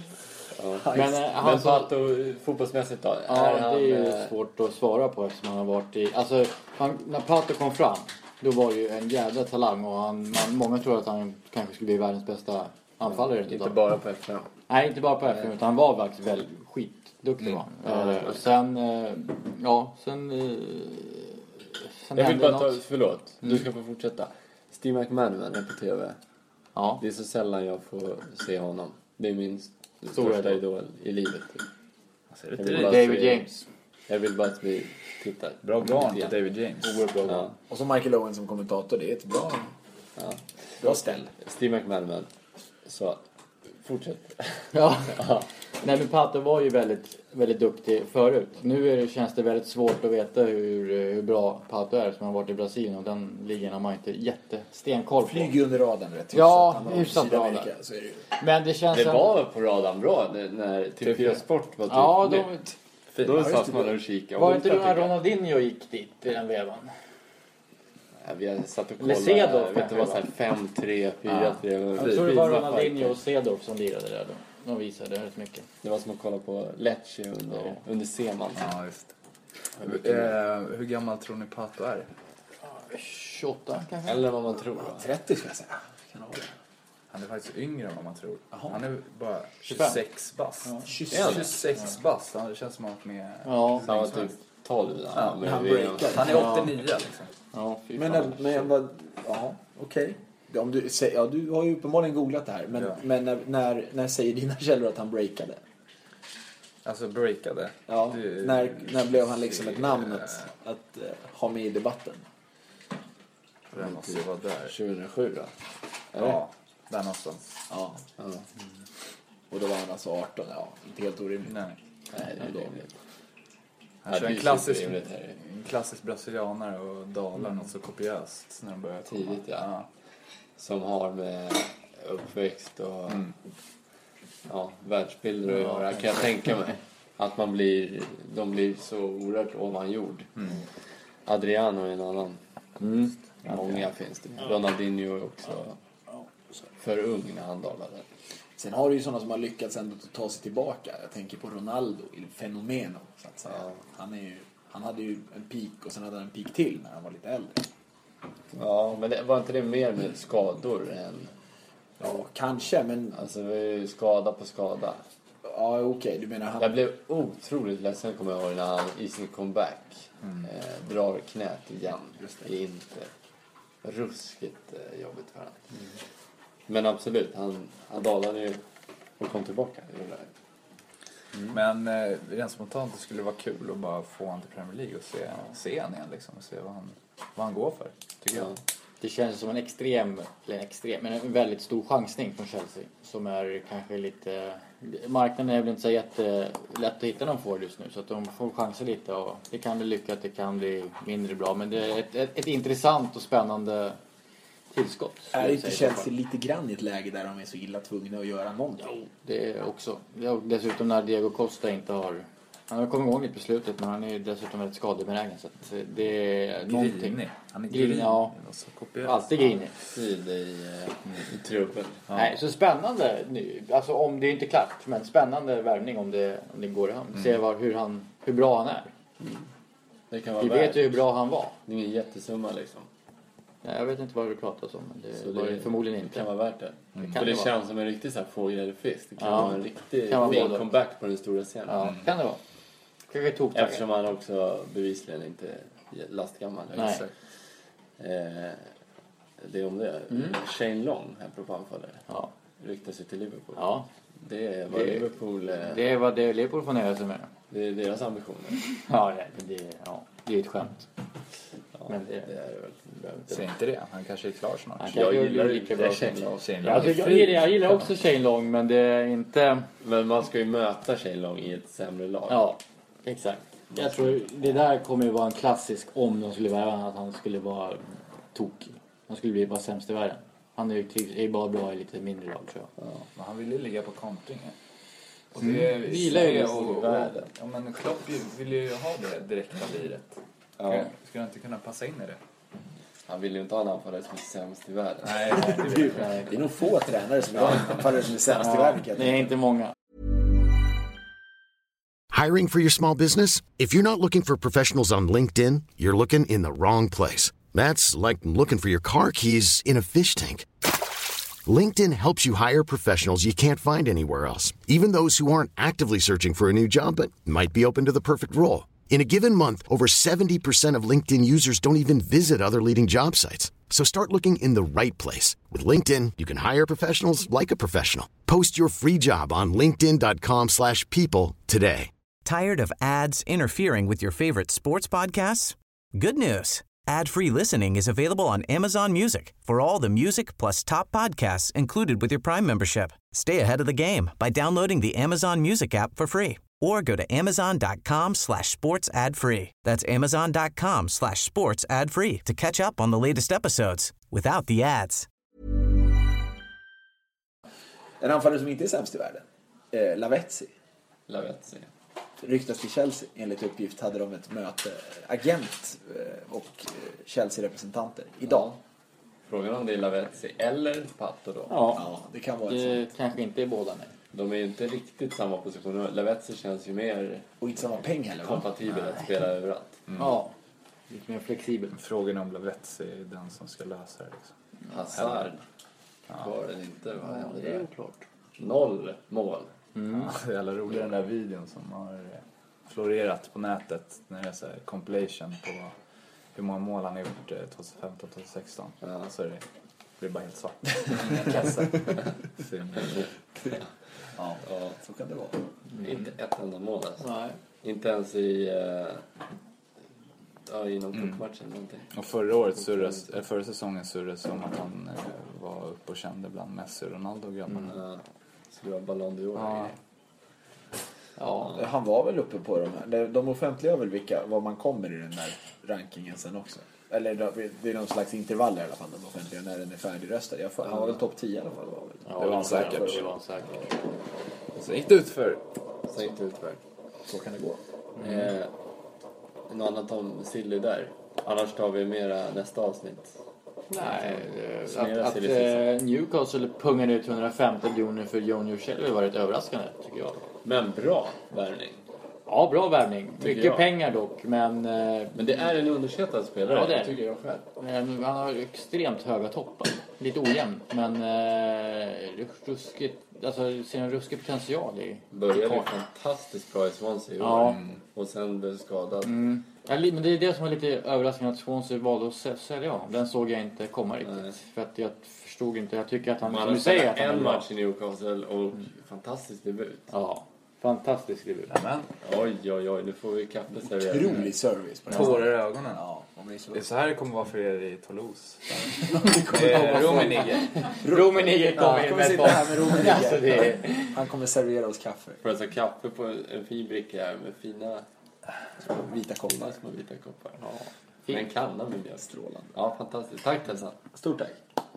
Men Pato fotbollsmässigt då? Ja, det är ju svårt att svara på eftersom han har varit i... Alltså, när Pato kom fram, då var det ju en jävla talang och många tror att han kanske skulle bli världens bästa anfallare. Inte bara på FM. Nej, inte bara på FM, utan han var faktiskt väldigt skitduktig. Och sen jag vill bara förlåt, du ska få fortsätta. Steve McManaman är på TV. Ja. Det är så sällan jag får se honom. Det är min största idol i livet. Alltså, David James. Jag vill bara att vi tittar. Bra barn till David James. Ja. Och så Michael Owen som kommentator. Det är ett bra ställ. Steve McManaman. Så fortsätt. Ja. Nej, men Pato var ju väldigt, väldigt duktig förut. Nu känns det väldigt svårt att veta hur bra Pato är som har varit i Brasilien. Och den ligan har man inte jättestenkoll på. Flyger under radarn rätt. Ja, hyfsat bra där. Men det var på radarn bra när TV4 Sport var typ nytt. Då satt man och kikade. Var inte du när Ronaldinho gick dit i den vevan? Ja, vi hade satt och kollade. Vet du vad, 5-3, 4-3. Jag tror det var Ronaldinho och Cedorf som lirade där då. De visade rätt mycket. Det var som att kolla på Lecce under Seman. Ja, just hur gammal tror ni Pato är? 28 kanske. Eller vad man tror. 30 ska jag säga. Han är faktiskt yngre än vad man tror. Aha. Han är bara 26 bast. Ja. 26 bast. Det känns som att med... Ja, han var typ 12. Ja, han är 89 liksom. Ja, men vad... Ja, okej. Om du har ju uppenbarligen googlat det här. Men när säger dina källor att han breakade? Alltså breakade? Ja, när blev han liksom ett namn att ha med i debatten? Det måste ju vara där. 2007 då? Ja, där någonstans. Ja. Och då var han alltså 18, inte helt orimligt. Nej, det är dåligt. Han kör en klassisk brasilianare och dalar något så kopiöst när de börjar tidigt, ja. Som har med uppväxt och världsbilder att göra. Kan jag tänka mig att de blir så oerhört ovanjord. Adriano är en annan. Många finns det. Ronaldinho är också för ung när han dalade. Sen har du ju sådana som har lyckats ändå ta sig tillbaka. Jag tänker på Ronaldo, fenomeno så att säga. Han hade ju en peak och sen hade han en peak till när han var lite äldre. Ja, men var inte det mer med skador än... Ja, kanske, men... Alltså, det är ju skada på skada. Ja, okej, du menar han... Jag blev otroligt ledsen, kommer jag ihåg, när han i sin comeback drar knät igen. Det är inte ruskigt jobbigt för honom. Men absolut, han dalade ju och kom tillbaka. Men rent spontant det skulle vara kul att bara få han till Premier League och se han igen liksom, och se vad han går för, tycker jag. Det känns som men en väldigt stor chansning från Chelsea som är kanske lite... Marknaden är väl inte så jättelätt att hitta någon får just nu, så att de får chansa lite och det kan bli lyckat, det kan bli mindre bra, men det är ett intressant och spännande tillskott. Är inte Chelsea lite grann i ett läge där de är så illa tvungna att göra någonting? Jo, det är också. Dessutom när Diego Costa inte har... Han har kommit igång lite på slutet, men han är dessutom väldigt skadebenägen, så att det är någonting. Han är grinig. Ja, alltid grinig. I truppen. Ja. Nej, så spännande nu. Alltså om det är inte klart, men spännande värvning om det går i hamn. Se hur bra han är. Det kan vara Vi vet ju hur bra han var. Det är ingen jättesumma liksom. Nej, jag vet inte vad du pratar om, men det var förmodligen inte. Det kan vara värt det. För det känns som en riktig så här fågel eller fisk. Det kan vara en riktig fin comeback på den stora scenen. Ja, kan det vara. Eftersom han också bevisligen inte är lastgammal. Nej. Det är om det. Shane Long, apropå anfallare. Ja. Ryktar sig till Liverpool. Ja. Det är vad Liverpool... Det är vad Liverpool får nöja sig med. Det är deras ambitioner. Det är ett skämt. Ja, men det är det väl. Säg inte det. Han kanske är klar snart. Jag gillar inte Shane Long. Jag gillar också Shane Long, men det är inte... Men man ska ju möta Shane Long i ett sämre lag. Ja, exakt. Jag tror det där kommer ju vara en klassisk om de skulle vara att han skulle vara tokig. Han skulle bli bara sämst i världen. Han är bara bra i lite mindre lag, tror jag. Ja, men han vill ju ligga på kontring. Och det gillar ju ja, men Klopp vill ju ha det direkta liret. Ja. Ska han inte kunna passa in i det? Han vill ju inte ha en anfallare som är sämst i världen. Nej, det är nog få tränare som har en anfallare som är sämst i världen. Det är inte många. Hiring for your small business? If you're not looking for professionals on LinkedIn, you're looking in the wrong place. That's like looking for your car keys in a fish tank. LinkedIn helps you hire professionals you can't find anywhere else, even those who aren't actively searching for a new job but might be open to the perfect role. In a given month, over 70% of LinkedIn users don't even visit other leading job sites. So start looking in the right place. With LinkedIn, you can hire professionals like a professional. Post your free job on linkedin.com/people today. Tired of ads interfering with your favorite sports podcasts? Good news. Ad-free listening is available on Amazon Music for all the music plus top podcasts included with your Prime membership. Stay ahead of the game by downloading the Amazon Music app for free or go to amazon.com/sports ad free. That's amazon.com/sports ad free to catch up on the latest episodes without the ads. En anfallare som inte är sämst i världen. Lavezzi. Ryktas till Chelsea. Enligt uppgift hade de ett möte, agent och Chelsea-representanter idag. Frågan om det är Lavezzi eller Pato då? Ja, det kan vara det kanske inte är båda, nej. De är ju inte riktigt samma position. Lavezzi känns ju mer och inte samma pengar heller, kompatibel att spela överallt. Ja, lite mer flexibel. Frågan om Lavezzi är den som ska lösa det liksom. Hazard var det inte. Det är oklart. 0 mål. Ja, det är alla rolig den där videon som har florerat på nätet när det är så här compilation på hur många mål han har gjort 2015-2016. Så det blir bara helt svart. Ingen kassa. Ja, så kan det vara. Inte ett enda mål alltså. Nej. Inte ens i någon cupmatchen någonting. Och förra säsongen surrades om att han var uppe och kände bland Messi och Ronaldo och grabbarna. Så det var Ballon d'Or. Ja, han var väl uppe på de här. De offentliga väl var man kommer i den där rankingen sen också. Eller det är någon slags intervall i alla fall, de offentliga, när den är färdigröstad. Han var väl topp 10 i alla fall. Det var han säkert. Så gick det utför. Så kan det gå. Något annat om Silly där. Annars tar vi mera nästa avsnitt. Nej, att Newcastle pungade ut 150 miljoner för Junior Shelley var rätt överraskande, tycker jag. Men bra värvning. Ja, bra värvning. Mycket pengar dock, men det är en underskattad spelare. Ja, det tycker jag själv. Han har extremt höga toppar. Lite ojämn, men ruskigt, alltså ser en ruskig potential i. Började fantastiskt bra i Swansea. Ja. Och sen blev skadad. Ja, men det är det som var lite överraskande att Swansea valde att sälja honom. Den såg jag inte komma riktigt. Nej. För att jag förstod inte. Jag tycker att han, som du säger, att en match i Newcastle och fantastisk debut. Ja, fantastisk debut. Amen. Oj, nu får vi kaffe serverat. Otrolig service. Tårar i ögonen. Ja, det är så här det kommer vara för er i Toulouse. Rummenigge kommer sitta här med Rummenigge. Han kommer servera oss kaffe. För alltså kaffe på en fin bricka här med fina vita koppar. Ja. Med en kanna med mjölk. Strålande. Ja, fantastiskt. Tack Tessan. Stort tack.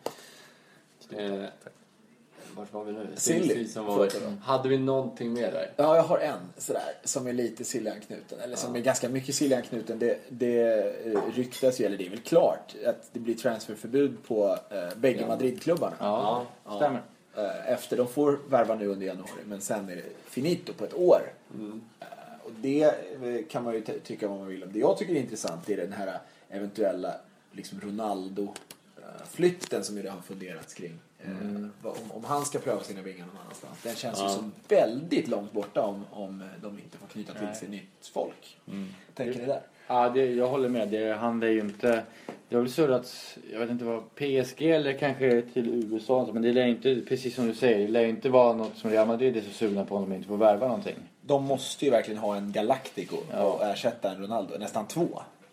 Vart var vi nu? Silly. Hade vi någonting mer där? Ja, jag har en sådär som är lite Silly-anknuten. Eller som är ganska mycket Silly-anknuten. Det ryktas ju, eller det är väl klart, att det blir transferförbud på bägge Madrid-klubbarna. Ja, stämmer. Efter de får värva nu under januari, men sen är det finito på ett år. Och det kan man ju tycka vad man vill om. Det jag tycker är intressant är den här eventuella liksom Ronaldo-flytten som ju det har funderats kring. Om han ska pröva sina vingar någon annanstans. Den känns ju som väldigt långt borta om de inte får knyta till sig nytt folk. Tänker ni där? Ja, jag håller med. Han är ju inte... Jag vill säga att, jag vet inte vad, PSG eller kanske till USA, men det lär inte, precis som du säger, det lär inte vara något som Real Madrid är så sugna på om de inte får värva någonting. De måste ju verkligen ha en Galactico och ersätta en Ronaldo, nästan 2.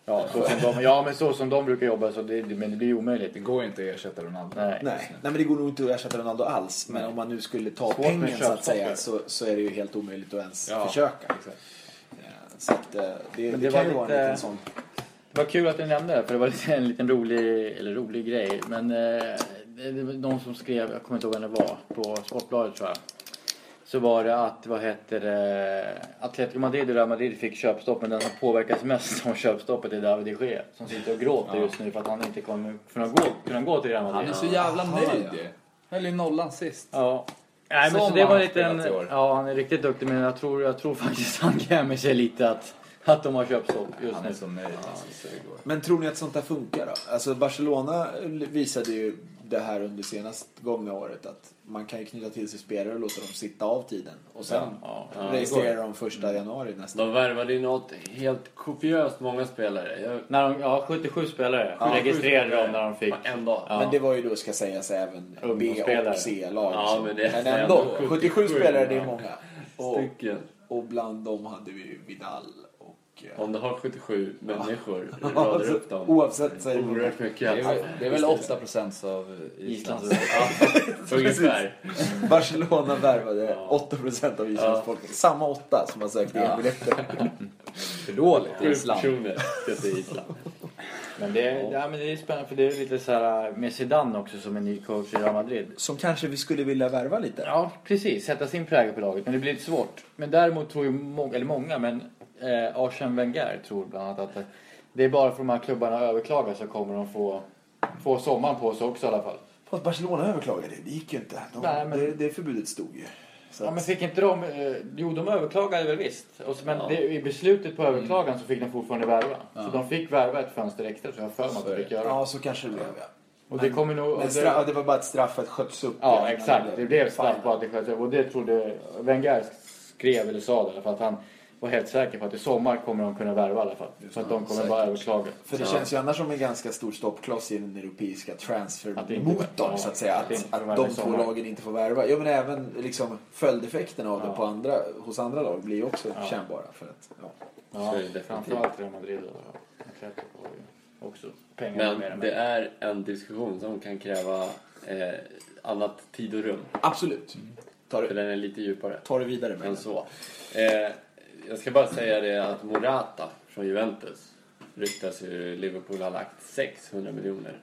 Men så som de brukar jobba, så men det blir omöjligt. Det går inte att ersätta Ronaldo. Nej, men det går nog inte att ersätta Ronaldo alls. Men om man nu skulle ta pengen så att säga, så är det ju helt omöjligt att ens försöka. Så att, det kan ju vara en liten sån... Det var kul att du nämnde det, för det var en liten rolig grej. Men det var någon som skrev, jag kommer inte ihåg vem det var, på Sportbladet tror jag. Så var det att, Atletico Madrid och Real Madrid fick köpstopp, men den som påverkas mest av köpstoppet är David de Gea, som sitter och gråter just nu för att han inte kommer kunna gå till Real Madrid. Han är så jävla nöjd. Höll ju nollan sist. Ja. Nej, men så det var lite han är riktigt duktig, men jag tror faktiskt han grämer sig lite att de har köpstopp just nu. Så nöjd. Men tror ni att sånt där funkar då? Alltså Barcelona visade ju det här under senast gångna året att man kan ju knyta till sig spelare och låta dem sitta av tiden och sen registrera dem 1 januari nästa år. De värvade ju något helt kopiöst många spelare. 77 spelare registrerade de när de fick en dag. Men det var ju då, ska sägas, även B- och C-lag. Ja, men ändå 77 spelare, det är många. Stycken. Och bland dem hade vi Vidal och Om du har 77 människor radar upp dem. Oavsett så är det oerhört mycket. Det är väl 8% av Islands. Ungefär. Barcelona värvade 8% av Islands folk. Samma 8 som har sökt EM-biljetter. För dåligt. 7 personer ska till Island. Men det är spännande för det är lite så här med Zidane också som en ny coach i Real Madrid. Som kanske vi skulle vilja värva lite. Ja, precis. Sätta sin prägel på laget. Men det blir lite svårt. Men däremot tror ju många, men Arsene Wenger tror bland annat att det är bara för de här klubbarna överklagar så kommer de få sommaren på sig också i alla fall. Fast Barcelona överklagade det gick ju inte. Nej, men det förbudet stod ju. Ja, men fick inte de... de överklagade väl visst. Men i beslutet på överklagan så fick de fortfarande värva. Så de fick värva ett fönster extra så jag för mig att de fick göra. Ja, så kanske det blev. Och det kommer nog... det var bara ett straff att sköts upp. Ja, exakt. Det blev straff på att det sköts upp. Och det trodde Wenger skrev eller sa det. För att han var helt säker på att i sommar kommer de kunna värva i alla fall. Så att de kommer bara överklaga. För det känns ju annars som en ganska stor stoppkloss i den europeiska transfermotorn så att säga. Att de två lagen inte får värva. Ja, men även liksom följdeffekterna av det hos andra lag blir ju också kännbara. För att, framförallt Real Madrid och Atletico och också pengar. Men det är en diskussion som kan kräva annat tid och rum. Absolut. För den är lite djupare. Ta det vidare med än så. Jag ska bara säga det att Morata från Juventus ryktas ju Liverpool har lagt 600 miljoner.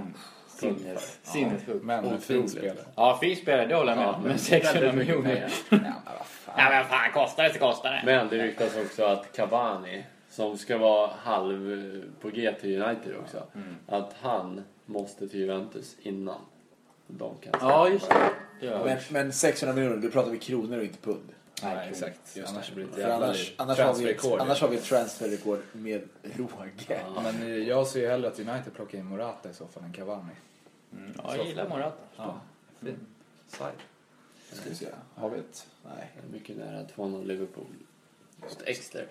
Sinnessjukt. Men fin spelare. Ja, fin spelare, det håller jag med. Men 600 miljoner. Ja, men fan, kostar det så kostar det. Men det ryktas också att Cavani, som ska vara halv på G till United också, att han måste till Juventus innan de kan. Ja, just det. Ja. Men 600 miljoner, då pratar vi kronor och inte pund. Nej, exakt. Annars blir det annars har vi ett transferrekord med råge. Ja, men jag ser ju hellre att United plockar in Morata i så fall än Cavani. Ja, jag gillar Morata. Ja, fin. Side. Ska vi se. Har vi ett? Nej. Mycket nära 2-0 Liverpool. Just Exeter.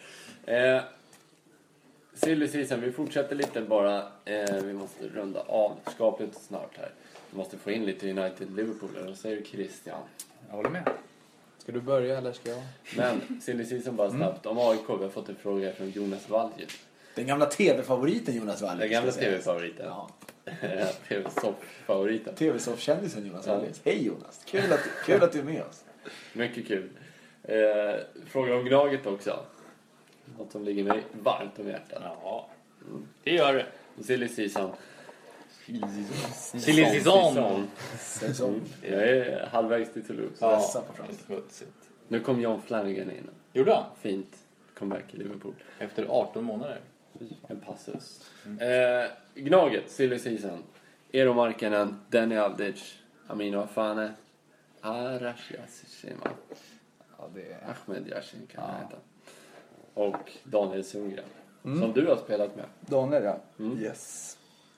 Silly season, vi fortsätter lite bara. Vi måste runda av skapligt snart här. Vi måste få in lite United-Liverpool. Vad säger du, Christian? Jag håller med. Ska du börja eller ska jag? Men Silly season bara snabbt. Om AIK, vi har fått en fråga från Jonas Wallgren. Den gamla tv-favoriten Jonas Wallgren. Den gamla tv-favoriten. Ja. TV-soff-favoriten. TV-soff-kändisen Jonas Wallgren. Hej Jonas, kul att du är med oss. Mycket kul. Fråga om Gnaget också. Något som ligger mig varmt om hjärtat. Ja, det gör det. Silly season. Silly season. Jag är halvvägs till Toulouse. Ja, nu kom John Flanagan in. Gjorde han? Fint comeback i Liverpool. Efter 18 månader. En passus. Gnaget, Silly season. Eero Markkanen, Danny Avdic, Amino Afane, Arash Yassima. Ja, det är Ahmed Yashin kan han heta. Och Daniel Sundgren. Som du har spelat med. Daniel, ja. Yes.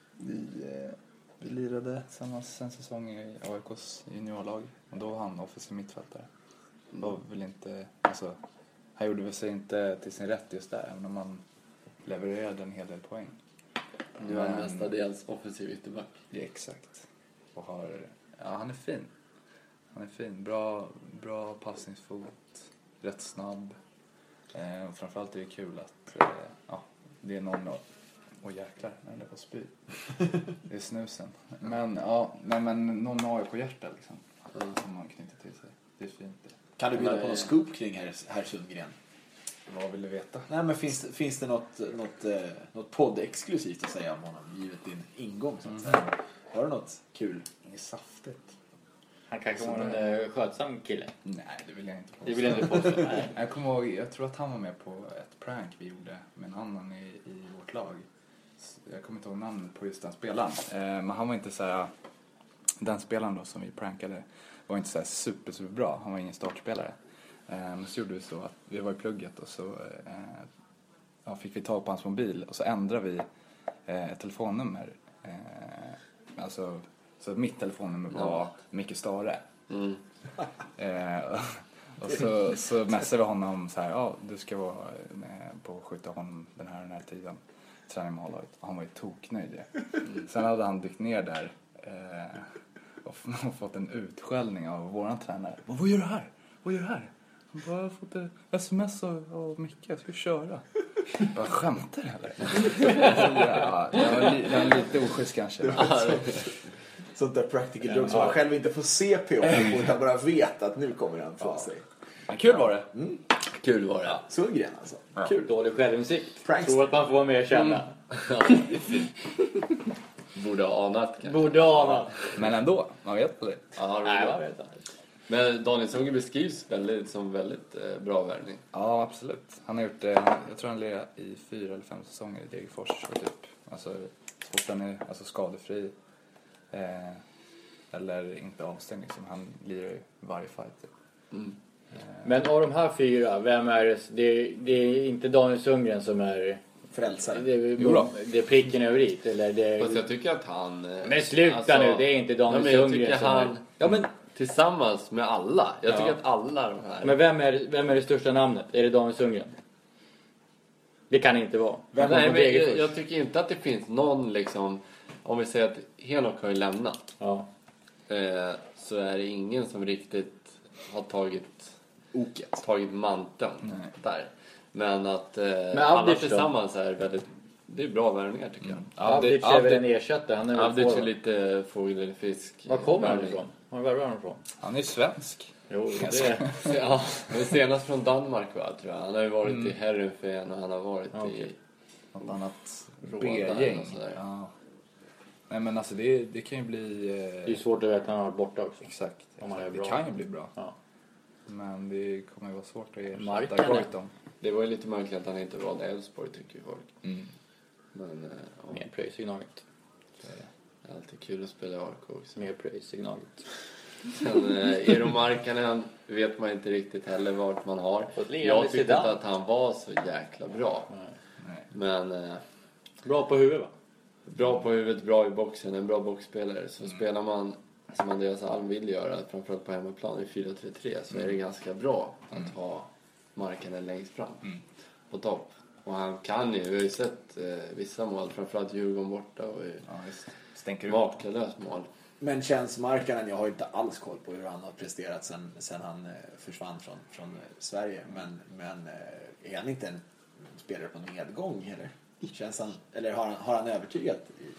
Vi lirade tillsammans en säsong i AIKs juniorlag. Och då var han offensiv mittfältare. Då vill inte... Alltså, han gjorde väl sig inte till sin rätt just där. Även om man levererade en hel del poäng. Du är mestadels offensiv ytterback. Ja, exakt. Och han är fin. Han är fin. Bra passningsfot. Rätt snabb. Och framförallt är det kul att det är någon... Åh jäklar, när det var spy. Det är snusen. Men någon med AIK-hjärta liksom. Som man knyter till sig. Det är fint det. Kan du bjuda på någon scoop kring herr Sundgren? Vad vill du veta? Nej, men finns det något podd-exklusivt att säga om honom, givet din ingång så att säga? Har du något kul? Det är saftigt. Han kanske var en skötsam kille. Nej, det vill jag inte påstå. Det vill jag inte påstå. Nej. Jag tror att han var med på ett prank vi gjorde med en annan i vårt lag. Jag kommer inte ihåg namnet på just den spelaren. Men han var inte så här... Den spelaren då som vi prankade var inte så här superbra. Han var ingen startspelare. Men så gjorde vi så att vi var i plugget och så fick vi tag på hans mobil. Och så ändrade vi ett telefonnummer. Alltså, så mitt telefonnummer var Micke Stare. Och så messade vi honom så här: du ska vara på Skytteholm den här tiden. Träning med A-laget. Och han var ju toknöjd. Sen hade han dykt ner där och fått en utskällning av våran tränare. Vad gör du här? Han bara, jag har fått ett sms av Micke, jag ska köra. Vad skämtar du eller? Ja, jag var lite oschysst kanske. Sånt där practical joke som man själv inte får se på utan bara vet att nu kommer han från sig. Men kul var det. Kul var det. Sundgren alltså. Ja. Kul. Dålig självinsikt. Pranks. Tror att man får vara med och känna. Borde ha anat kanske. Borde ana. Men ändå, man vet aldrig. Ja, Nej, man vet inte. men Daniel Sundgren beskrivs som väldigt bra värvning. Ja, absolut. Han har gjort det, jag tror han lirar i 4 eller 5 säsonger i Degerfors och typ. Alltså, så fort han är skadefri eller inte avstängd liksom. Han lirar ju varje fight typ. Men av de här 4, vem är det är inte Daniel Sundgren som är Frälsare. det är pricken över dit eller det. Fast jag tycker att han... Men sluta nu, det är inte Daniel Sundgren som är. Ja, men tillsammans med alla. Jag tycker att alla de här... Men vem är det största namnet? Är det Daniel Sundgren? Det kan inte vara. Nej, men jag tycker inte att det finns någon liksom... Om vi säger att Henok har ju lämnat. Ja. Så är det ingen som riktigt har tagit manteln där. Men att alla tillsammans är väldigt... Det är bra värvningar tycker jag. Avdic är väl en ersättare. Avdic är lite fågel eller fisk. Var kommer han ifrån? Var värvar han ifrån? Han är svensk. Jo, det ja, men senast från Danmark va, tror jag. Han har ju varit i Herrenfen och han har varit i något annat B-gäng. Ja. Nej men alltså det kan ju bli... Det är svårt att veta att han har varit borta också. Exakt. Det kan ju bli bra. Ja. Men det kommer ju vara svårt att ersätta Goitom. Det var ju lite märkligt att han inte valde Elfsborg tycker folk. Men mer pröjs i Gnaget. Det är alltid kul att spela AIK också. Mer pröjs i Gnaget. Sen Eero Markkanen vet man inte riktigt heller vart man har. Jag tyckte inte att han var så jäkla bra. Nej. Men bra på huvudet va? Bra på huvudet, bra i boxen, en bra boxspelare. Så spelar man som Andreas Alm vill göra, framförallt på hemmaplan i 4-3-3, så är det ganska bra att ha Markkanen längst fram på topp. Och han kan ju, vi har ju sett vissa mål, framförallt Djurgården borta och makalöst mål. Men känns Markkanen, jag har inte alls koll på hur han har presterat sen han försvann från Sverige. Men är han inte en spelare på nedgång eller? Känns han, eller har han övertygat?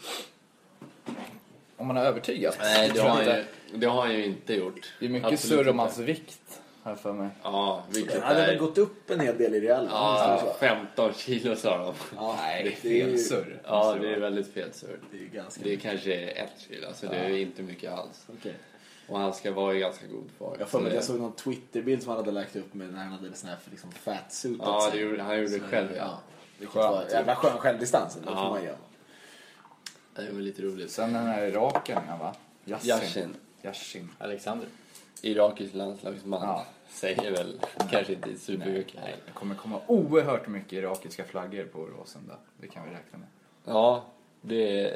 Om man har övertygat? Nej, det har han ju inte gjort. Det är mycket surr om hans vikt här för mig. Ja, vilket han hade väl gått upp en hel del i Real. Ja, 15 kilo sa de. Ja, nej, det är fel surr. Ja, det är väldigt fel surr. Det är kanske 1 kilo, alltså det är inte mycket alls. Okay. Och han ska vara i ganska god form. Jag såg någon Twitterbild som han hade lagt upp med när han hade sån här liksom fat suit. Ja, han gjorde det själv. Ja. Vilket var jävla skön självdistans. Det får man göra. Det var lite roligt. Sen den här Iraken, va? Yashin. Alexander. Irakisk landslagsman. Säger väl kanske inte supermycket. Nej, det kommer komma oerhört mycket irakiska flaggor på Råsen där. Det kan vi räkna med. Ja, det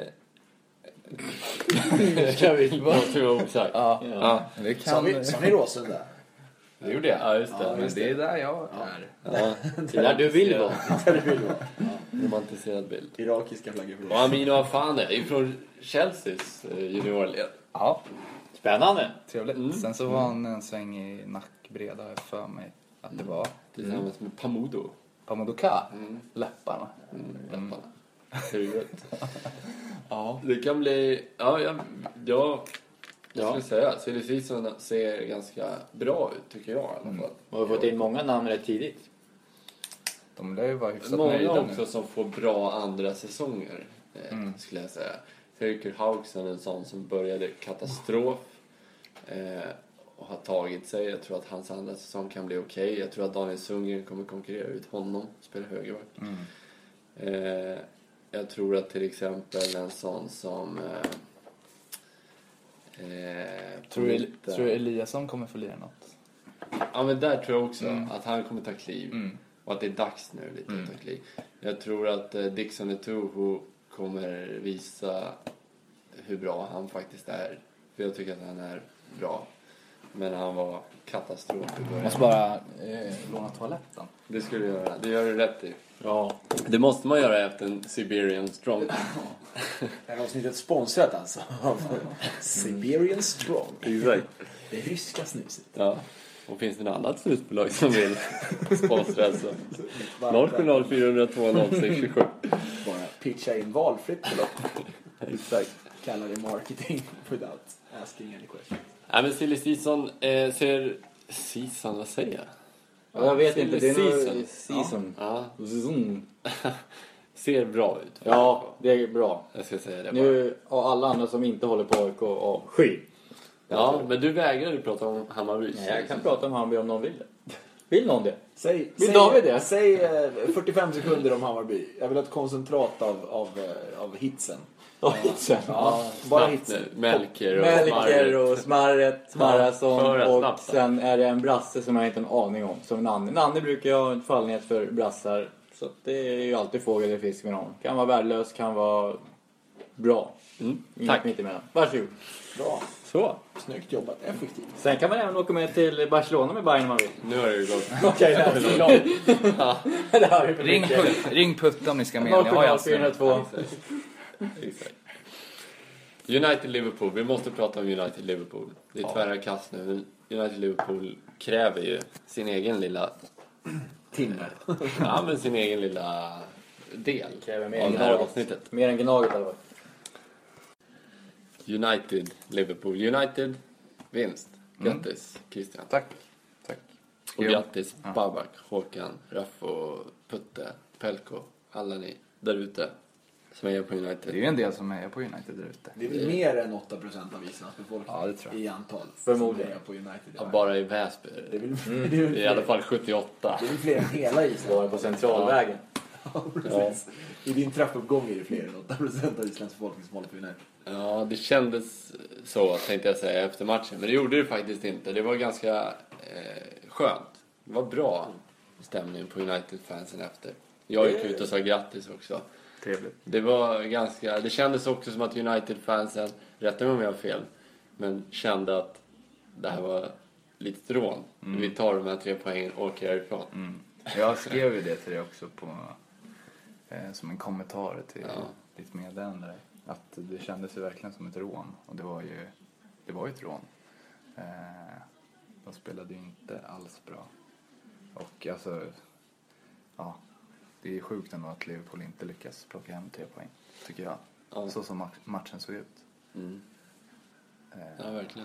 kan vi bara tro osagt. Ja. Det kan... Som i Råsen där. Det gjorde jag. Ja, just det. Men det är där jag är. Ja. Det är där du vill vara. Romantiserad bild. Irakiska flaggor. Och Amino Afane är från Chelseas juniorled. Ja. Spännande. Trevligt. Sen så var han en sväng i Nackbreda för mig. Att det var... Tillsammans med Pamudo. Pamudoka. Läpparna. Läpparna. Huvudet. Ja. Det kan bli... Jag skulle säga. Silly Season ser ganska bra ut tycker jag i alla fall. Man har fått in många namn rätt tidigt. De lär ju vara hyfsat många nöjda också nu. Som får bra andra säsonger skulle jag säga. Ferker Haugsen är en sån som började katastrof och har tagit sig. Jag tror att hans andra säsong kan bli okej. Jag tror att Daniel Sundgren kommer konkurrera ut honom, spela högerback. Jag tror att till exempel en sån som tror du Eliasson kommer få lira något? Ja, men där tror jag också att han kommer ta kliv. Och att det är dags nu lite att ta kliv. Jag tror att Dixon Etuhu kommer visa hur bra han faktiskt är. För jag tycker att han är bra. Men han var katastrof i början. Jag måste bara låna toaletten. Det skulle jag göra. Det gör du rätt i. Ja. Det måste man göra efter en Siberian Strong. Det här avsnittet sponsrat alltså av Siberian Strong. Exakt. Det ryska snuset. Ja. Och finns det något annat snusbolag som vill sponsra så 070 402 0627. Bara pitcha in valfritt belopp. Exakt. Kallar det marketing without asking any questions. Nej, men silly season season, vad säger jag? Ja, jag vet inte, det är season. nog season. Ja. Zoom. Ser bra ut. Ja, det är bra. Jag ska säga det Nu har alla andra som inte håller på AIK avsky. Ja, men du vägrar ju prata om Hammarby. Nej, jag kan prata om Hammarby om någon vill det. Vill någon det? Säg David det? Säg 45 sekunder om Hammarby. Jag vill ha ett koncentrat av hitsen. Ja, bara hitsen. Melker och Smarrason och snabbt, sen är det en brasse som jag inte har en aning om. Som Nanne brukar jag ha en fallenhet för brassar. Så det är ju alltid fågel eller fisk med någon. Kan vara värdelös, kan vara bra. Tack. Mitt emellan. Varsågod. Bra. Så. Snyggt jobbat, effektivt. Sen kan man även åka med till Barcelona med Bayern om man vill. Nu har det ju gått. Okej, det är långt. Ring Putte om ni ska med. Jag har 0,402. Exakt. United-Liverpool. Vi måste prata om United-Liverpool. Det är tvära kast nu. Men United-Liverpool kräver ju sin egen lilla timme. Ja, men sin egen lilla del Kräver av mer det än här Gnaget. avsnittet. Mer än Gnaget hade varit. United-Liverpool. United, vinst. Grattis, Christian. Tack. Och grattis, Babak, Håkan, Raffo, Putte, Pelko. Alla ni där ute som är på United. Det är ju en del som är på United där ute. Det är väl mer än 8% av Islands befolkning. Ja, det tror jag. I antal. Förmodligen. På United. Ja, bara i Väsby. Det är väl Det är i alla fall 78. Det är väl fler än hela Island. Bara på centralvägen. Ja, precis. I din trappuppgång är det fler än 8% av Islands befolkning som håller på United. Ja, det kändes så, tänkte jag säga, efter matchen. Men det gjorde det faktiskt inte. Det var ganska skönt. Det var bra stämning på United-fansen efter. Jag gick ut och sa grattis också. Trevligt. Det var ganska... Det kändes också som att United-fansen, rätta mig om jag har fel, men kände att det här var lite rån. Vi tar de här 3 poängen och åker härifrån. Jag skrev ju det till dig också på, som en kommentar till ditt meddelande. Att det kändes ju verkligen som ett rån. Och det var ju ett rån. De spelade ju inte alls bra. Och alltså, ja, det är sjukt ändå att Liverpool inte lyckas plocka hem 3 poäng, tycker jag. Ja. Så som matchen såg ut. Ja, verkligen.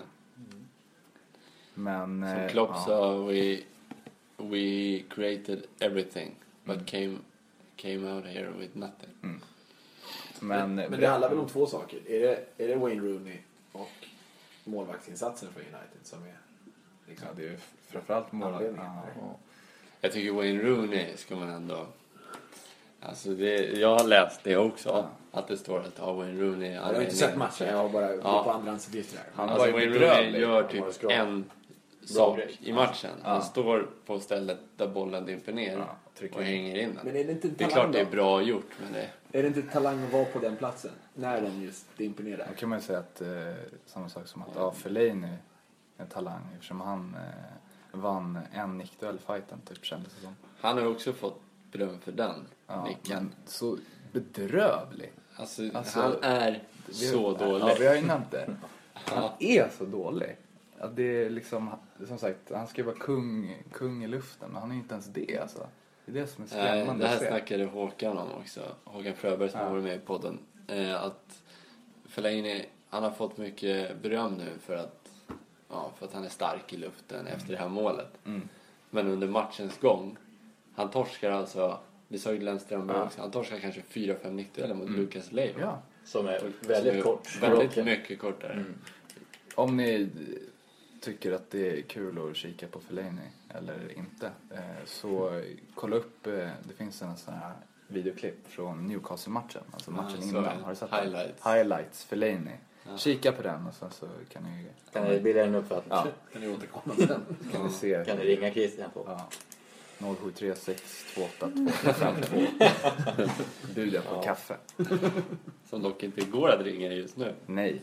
Men Som Klopp sa, we created everything, but came out here with nothing. Men det handlar väl om 2 saker. Är det Wayne Rooney och målvaktsinsatsen för United som är liksom, ja, det är ju framförallt målvakten. Jag tycker Wayne Rooney ska man ändå... Alltså jag har läst det också. Att det står att Wayne Rooney... Jag har inte sett matchen, jag har bara på andrahandsuppgifter här. Han alltså var ju Wayne Rooney gör typ en sak grej. i matchen. Han står på stället där bollen dimper ner och hänger in den. Men är det inte Det är klart det är bra gjort, men det... Är det inte talang att vara på den platsen när den just dimper ner där? Då kan man ju säga att samma sak som att Fellaini är talang, eftersom han vann en nickduell-fighten typ, kändes det som. Han har ju också fått beröm för den nicken. Men så bedrövlig. Alltså han är så dålig. Ja, vi har ju nämnt det. Han är så dålig. Ja, det är liksom, som sagt, han ska ju vara kung i luften, men han är inte ens det, alltså. Det är det som är skrämmande. Det här snackade Håkan om också. Håkan Fröberg som har varit med i podden. Att Fellaini, han har fått mycket beröm nu för att han är stark i luften efter det här målet. Men under matchens gång, han torskar alltså, det sa ju Glenn Strömberg också, han torskar kanske 4-5 nickdueller mot Lucas Leiva. Ja. Som är väldigt kort. Väldigt mycket kortare. Om ni tycker att det är kul att kika på Fellaini eller inte, så kolla upp, det finns en sån här videoklipp från Newcastle-matchen, alltså matchen innan. Har du sett Highlights Fellaini. Kika på den och sen så kan ni bilda en uppfattning. Ja. Kan ni återkomma sen? Kan ni se. Kan ni ringa Christian på? Ja. 0736 28252. Bjuder på kaffe. Som dock inte går att ringa just nu. Nej.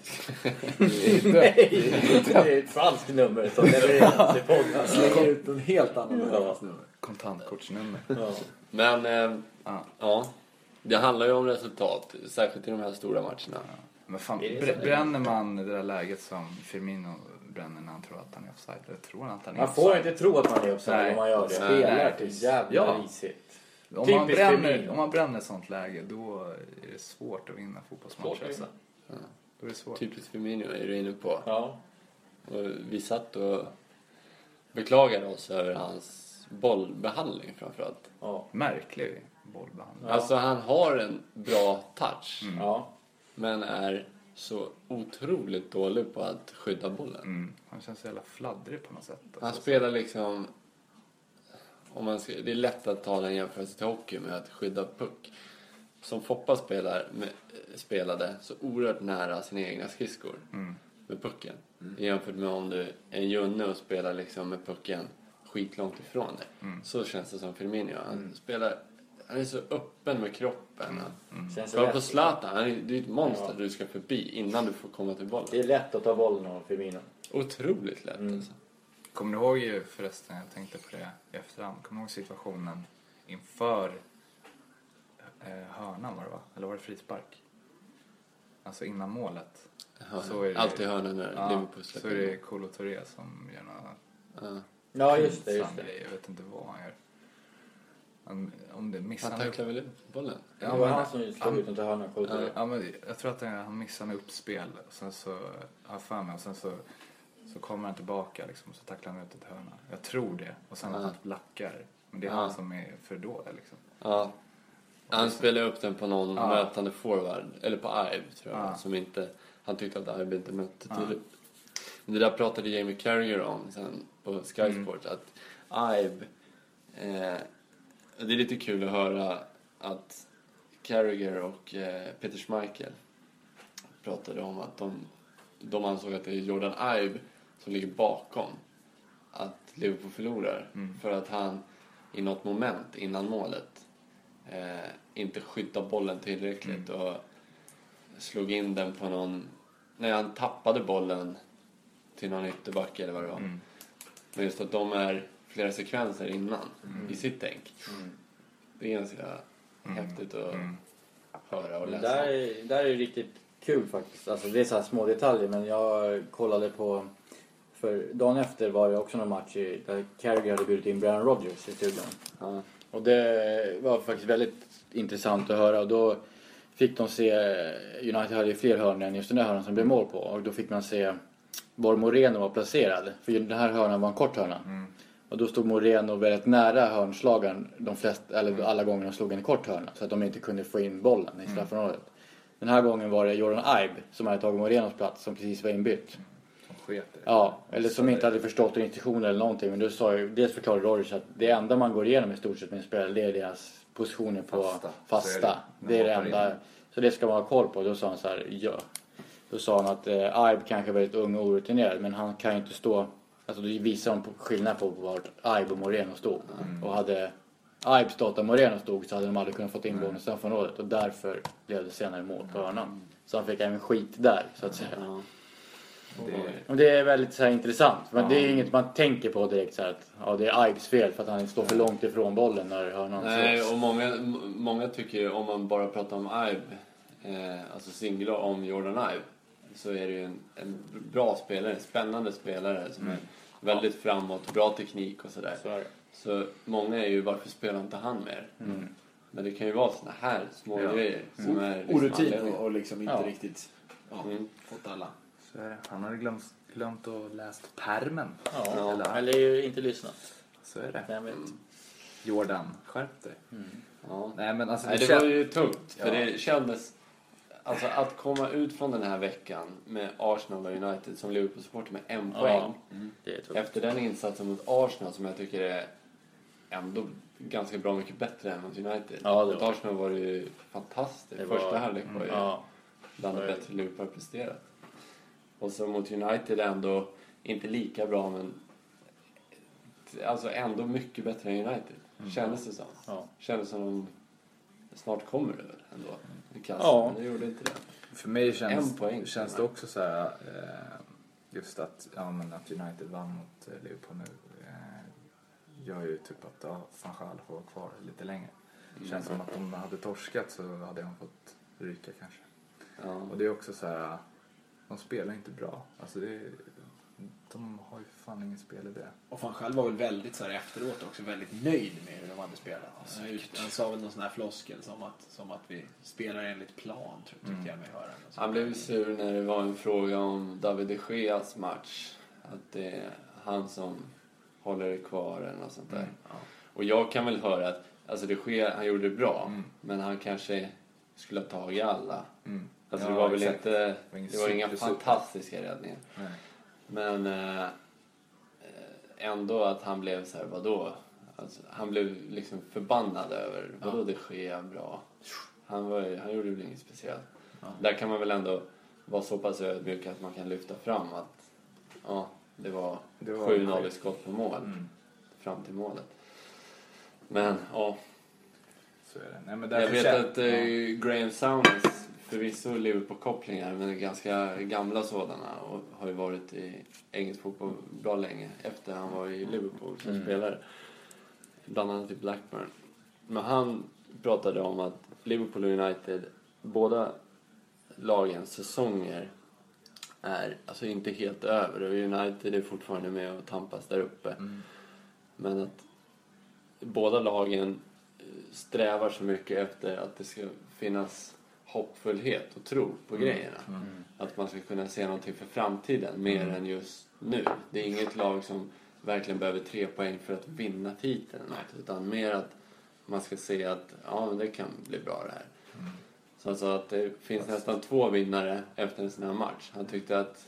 Det är ett falskt nummer som levereras i podden. Slänger ut en helt annan nummer. Kontantkortsnummer. Men det handlar ju om resultat, särskilt i de här stora matcherna. Men fan, bränner man det där läget som Firmino bränner när han tror att han är offside. Eller tror han att han är Man offside. får inte tro att man är offside Nej. om man gör det. Spelar till jävla risigt. Om man bränner ett sånt läge, då är det svårt att vinna fotbollsmatcher. Alltså. Ja. Då är det svårt. Typiskt Firmino är du inne på. Ja. Och vi satt och beklagade oss över hans bollbehandling framförallt. Ja. Märklig bollbehandling. Alltså han har en bra touch. Ja. Men är så otroligt dålig på att skydda bollen. Han känns så jävla fladdrig på något sätt. Han Alltså. spelar liksom... det är lätt att ta den jämförelse till hockey med att skydda puck. Som Foppa spelade så oerhört nära sina egna skridskor med pucken. Jämfört med om du är en junne och spelar liksom med pucken skitlångt ifrån dig. Så känns det som Firmino. Han är så öppen med kroppen. Kolla på Zlatan, det är ett monster du ska förbi innan du får komma till bollen. Det är lätt att ta bollen av Firmino. Otroligt lätt alltså. Kommer du ihåg förresten, jag tänkte på det i efterhand. Kommer du ihåg situationen inför hörnan var det va? Eller var det frispark? Alltså innan målet. Så är det, alltid hörnan när Liverpool släpper. Så är det Kolo Touré som gör några... Ja, just det. Jag vet inte vad han gör. Om det missar han tacklar väl bollen? Ja, det var han som slog ut inte hörnan. Ja, men jag tror att han missar en uppspel. Och sen så har för mig. Och sen så kommer han tillbaka liksom, och så tacklar han ut ett hörna. Jag tror det. Och sen att han lackar. Men det är han som är för dålig liksom. Ja. Han spelade upp den på någon mötande forward. Eller på Ibe tror jag. Som inte... Han tyckte att Ibe inte mötte tydligt. Men det där pratade Jamie Carragher om sen på Sky Sport. Att Ibe... det är lite kul att höra att Carragher och Peter Schmeichel pratade om att de ansåg att det är Jordan Ibe som ligger bakom att Liverpool förlorar. För att han i något moment innan målet inte skyddade bollen tillräckligt och slog in den på någon... När han tappade bollen till någon ytterbacke eller vad det var. Men just att de är flera sekvenser innan i sitt tänk. Det är ganska häftigt att höra och läsa. Där är det riktigt kul faktiskt. Alltså, det är så här små detaljer, men jag kollade på... För dagen efter var det också någon match där Carragher hade bjudit in Brendan Rodgers i studion. Ja. Och det var faktiskt väldigt intressant att höra. Och då fick de se... United hade ju fler hörnor än just den där hörnan som blev mål på. Och då fick man se var Moreno var placerad. För den här hörnan var en kort hörna. Och då stod Moreno väldigt nära hörnslagaren alla gånger de slog en kort hörna. Så att de inte kunde få in bollen i straffområdet. Den här gången var det Jordan Ibe som hade tagit Morenos plats som precis var inbytt. Ja, eller som inte hade förstått instruktioner eller någonting. Men då sa ju, dels förklarade Rodgers att det enda man går igenom i stort sett med en spelare, det är deras positioner på fasta. Det är det enda. Så det ska man ha koll på. Då sa han så här, ja. Då sa han att Ibe kanske är väldigt ung och orutinerad, men han kan ju inte stå... Alltså det visar de på skillnad på vart Ibe och Moreno stod. Och hade Ibe stått där Moreno stod så hade de aldrig kunnat få in bollen i straffområdet. Och därför blev det senare mål på hörnan. Så han fick även skit där, så att säga. Och det är väldigt så här intressant. Men det är inget man tänker på direkt så här att det är Ibes fel för att han står för långt ifrån bollen när hörnan. Nej, och många tycker om man bara pratar om Ibe, alltså singular om Jordan Ibe, så är det ju en bra spelare, en spännande spelare som är väldigt framåt, bra teknik och sådär. Så många är ju, varför spelar inte han mer? Men det kan ju vara såna här små grejer som är liksom orutin och liksom inte riktigt fått alla. Så är det. Han hade glömt att läst pärmen. Eller inte lyssnat. Så är det. Jordan, skärp dig. Ja. Nej, men alltså, det var ju tungt. För det kändes... Alltså att komma ut från den här veckan med Arsenal och United som Liverpool-supporter med en poäng. Det är tungt. Efter den insatsen mot Arsenal som jag tycker är ändå ganska bra mycket bättre än mot United. Mot Arsenal var det ju fantastiskt. Första halvlek var ju bland det bättre Liverpool presterat. Och så mot United ändå inte lika bra, men alltså ändå mycket bättre än United. Kändes det som. Kändes som de snart kommer det väl ändå. Men det gjorde inte det. För mig känns det också så här just att United vann mot Liverpool nu gör ju typ att Van Gaal får vara kvar lite längre. Det känns som att om de hade torskat så hade han fått ryka kanske. Och det är också så här, de spelar inte bra. Alltså de har ju fan ingen spel i det. Och fan själv var väl väldigt så här efteråt också väldigt nöjd med hur de hade spelat. Han sa väl någon sån här floskel som att vi spelar enligt plan, tyckte jag mig höra. Han blev sur när det var en fråga om David de Geas match. Att det är han som håller det kvar eller något sånt där. Ja. Och jag kan väl höra att alltså de Gea, han gjorde det bra. Men han kanske skulle ha tagit alla. Alltså det var väl inte... Det var inga fantastiska räddningar. Nej. Men ändå att han blev så här, vadå? Alltså, han blev liksom förbannad över, vadå det sker bra? Han gjorde väl inget speciellt. Där kan man väl ändå vara så pass ödmjuk att man kan lyfta fram att det var 7-0 i skott på mål fram till målet. Men Så är det. Nej, men jag vet att Graham Souness förvisso Liverpool-kopplingar, men ganska gamla sådana, och har ju varit i engelsk fotboll bra länge efter han var i Liverpool som spelare, bland annat i Blackburn. Men han pratade om att Liverpool och United, båda lagens säsonger är alltså inte helt över, och United är fortfarande med och tampas där uppe. Men att båda lagen strävar så mycket efter att det ska finnas hoppfullhet och tro på grejerna. Att man ska kunna se någonting för framtiden mer än just nu. Det är inget lag som verkligen behöver 3 poäng för att vinna titeln, utan mer att man ska se att det kan bli bra det här. Så alltså att det finns nästan 2 vinnare efter en sån här match. Han tyckte att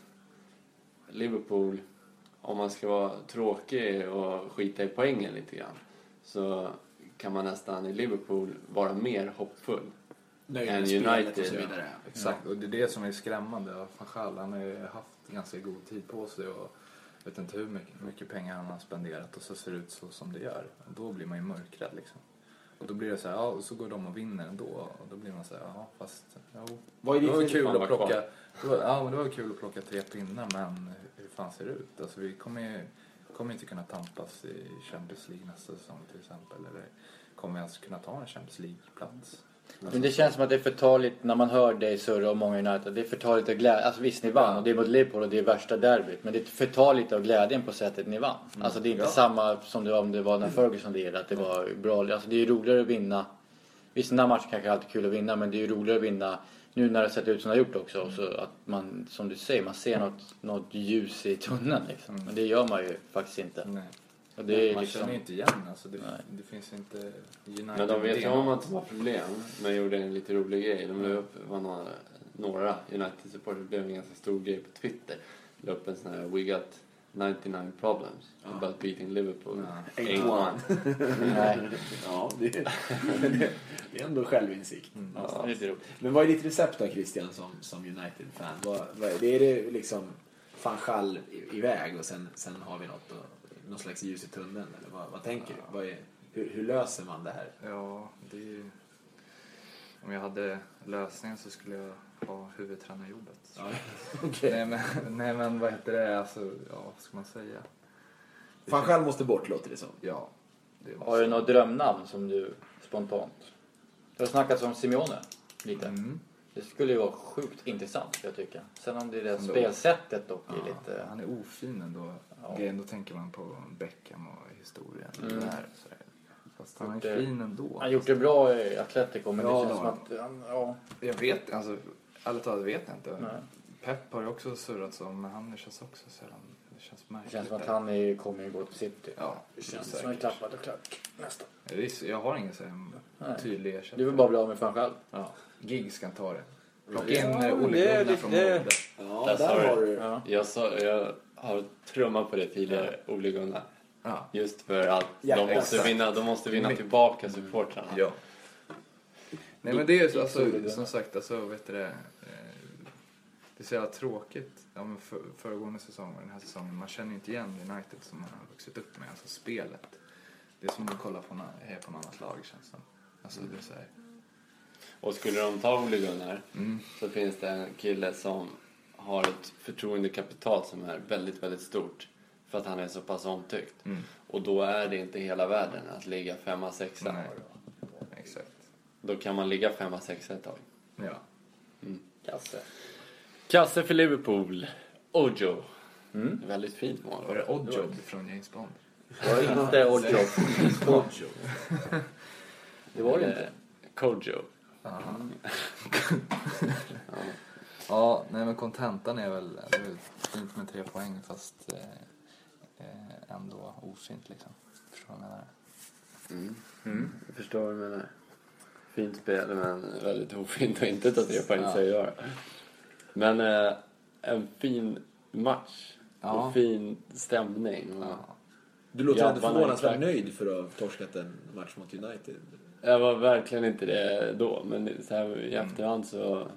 Liverpool, om man ska vara tråkig och skita i poängen lite grann, så kan man nästan i Liverpool vara mer hoppfull än United. Och så vidare. Exakt, och det är det som är skrämmande. Van Gaal, han har ju haft ganska god tid på sig och vet inte hur mycket pengar han har spenderat, och så ser det ut så som det gör. Och då blir man ju mörkrädd liksom. Och då blir det så här, och så går de och vinner ändå. Och då blir man så här, fast Vad är det var för kul att plocka. Men det var kul att plocka 3 pinnar, men hur fan ser det ut? Alltså vi kommer inte kunna tampas i Champions League nästa säsong till exempel, eller kommer vi ens kunna ta en Champions League-plats? Men det känns som att det är förtaligt när man hör dig surra om många United. Det är förtaligt att glädja. Alltså visst, ni vann och det är mot Liverpool och det är värsta derbyt. Men det är förtaligt av glädjen på sättet ni vann. Alltså det är inte samma som det var om det var när Ferguson lirade, att det var bra. Alltså det är ju roligare att vinna. Visst, den här matchen kanske är alltid kul att vinna, men det är ju roligare att vinna nu när det sett ut som det har gjort också. Så att man, som du säger, man ser något ljus i tunneln liksom. Men det gör man ju faktiskt inte. Nej. Och det är man liksom... känner inte igen, alltså det finns inte United. Men de vet ju om att det var problem, men gjorde en lite rolig grej. De la upp, några United-supporter, det blev en ganska stor grej på Twitter. La upp en sån här, we got 99 problems about beating Liverpool. 8-1. Ja, det är ändå självinsikt. Det är roligt. Men vad är ditt recept då, Christian, som United-fan? Är det liksom Van Gaal iväg och sen har vi någon slags ljus i tunneln, eller vad tänker du? Hur löser man det här? Ja, det är ju... Om jag hade lösningen så skulle jag ha huvudtränarjobbet. Ja, okay. Nej men vad heter det? Alltså, vad ska man säga? Van Gaal måste bort, låter det som. Ja. Har du något drömnamn som du spontant? Du har snackat om Simeone lite. Det skulle ju vara sjukt intressant, jag tycker. Sen om det är det spelsättet dock är lite... Han är ofin ändå. Då tänker man på Beckham och historien. Fast han är fin ändå. Han har gjort det bra i Atletico, men det känns som att... Jag vet, alltså ärligt talat vet jag inte. Nej. Pep har ju också surrat om, men han känns också sällan... Det känns märkligt. Det känns som att han kommer gå till City. Ja, det känns som att klappat och klart. Nästa. Jag har ingen tydlig ersättning. Du vill bara bli av med fan själv. Ja. Giggs kan ta det. Plocka in Ole Gunnar från Molde. Ja, där har du. Ja. Jag har trummat på det tidigare, Ole Gunnar. Ja. Just för att de måste vinna tillbaka supportrarna. Ja. Nej, men det är ju alltså, som sagt, alltså, vet du det, det är så jävla tråkigt. Ja, men föregående säsong och den här säsongen, man känner inte igen United som man har vuxit upp med, alltså spelet. Det är som att kolla på något annat lag, känns det. Alltså det är så här. Och skulle de ta Ole Gunnar så finns det en kille som har ett förtroendekapital som är väldigt, väldigt stort. För att han är så pass omtyckt. Och då är det inte hela världen att ligga 5-6. Nej, exakt. Då kan man ligga 5-6 ett tag. Ja. Kasse för Liverpool. Ojo. Väldigt fint mål. Var det Oddjob från James Bond? Det var inte Oddjob. Det var det inte. Kojo. Ja, nej men kontentan är väl fint med 3 poäng fast ändå ofint liksom. Förstår du vad jag menar? Jag förstår vad du menar. Fint spel men väldigt ofint och inte ta 3 poäng säger jag. Men en fin match och fin stämning. Du låter inte förvånansvärt nöjd för att ha torskat en match mot United. Jag var verkligen inte det då, men så här i efterhand så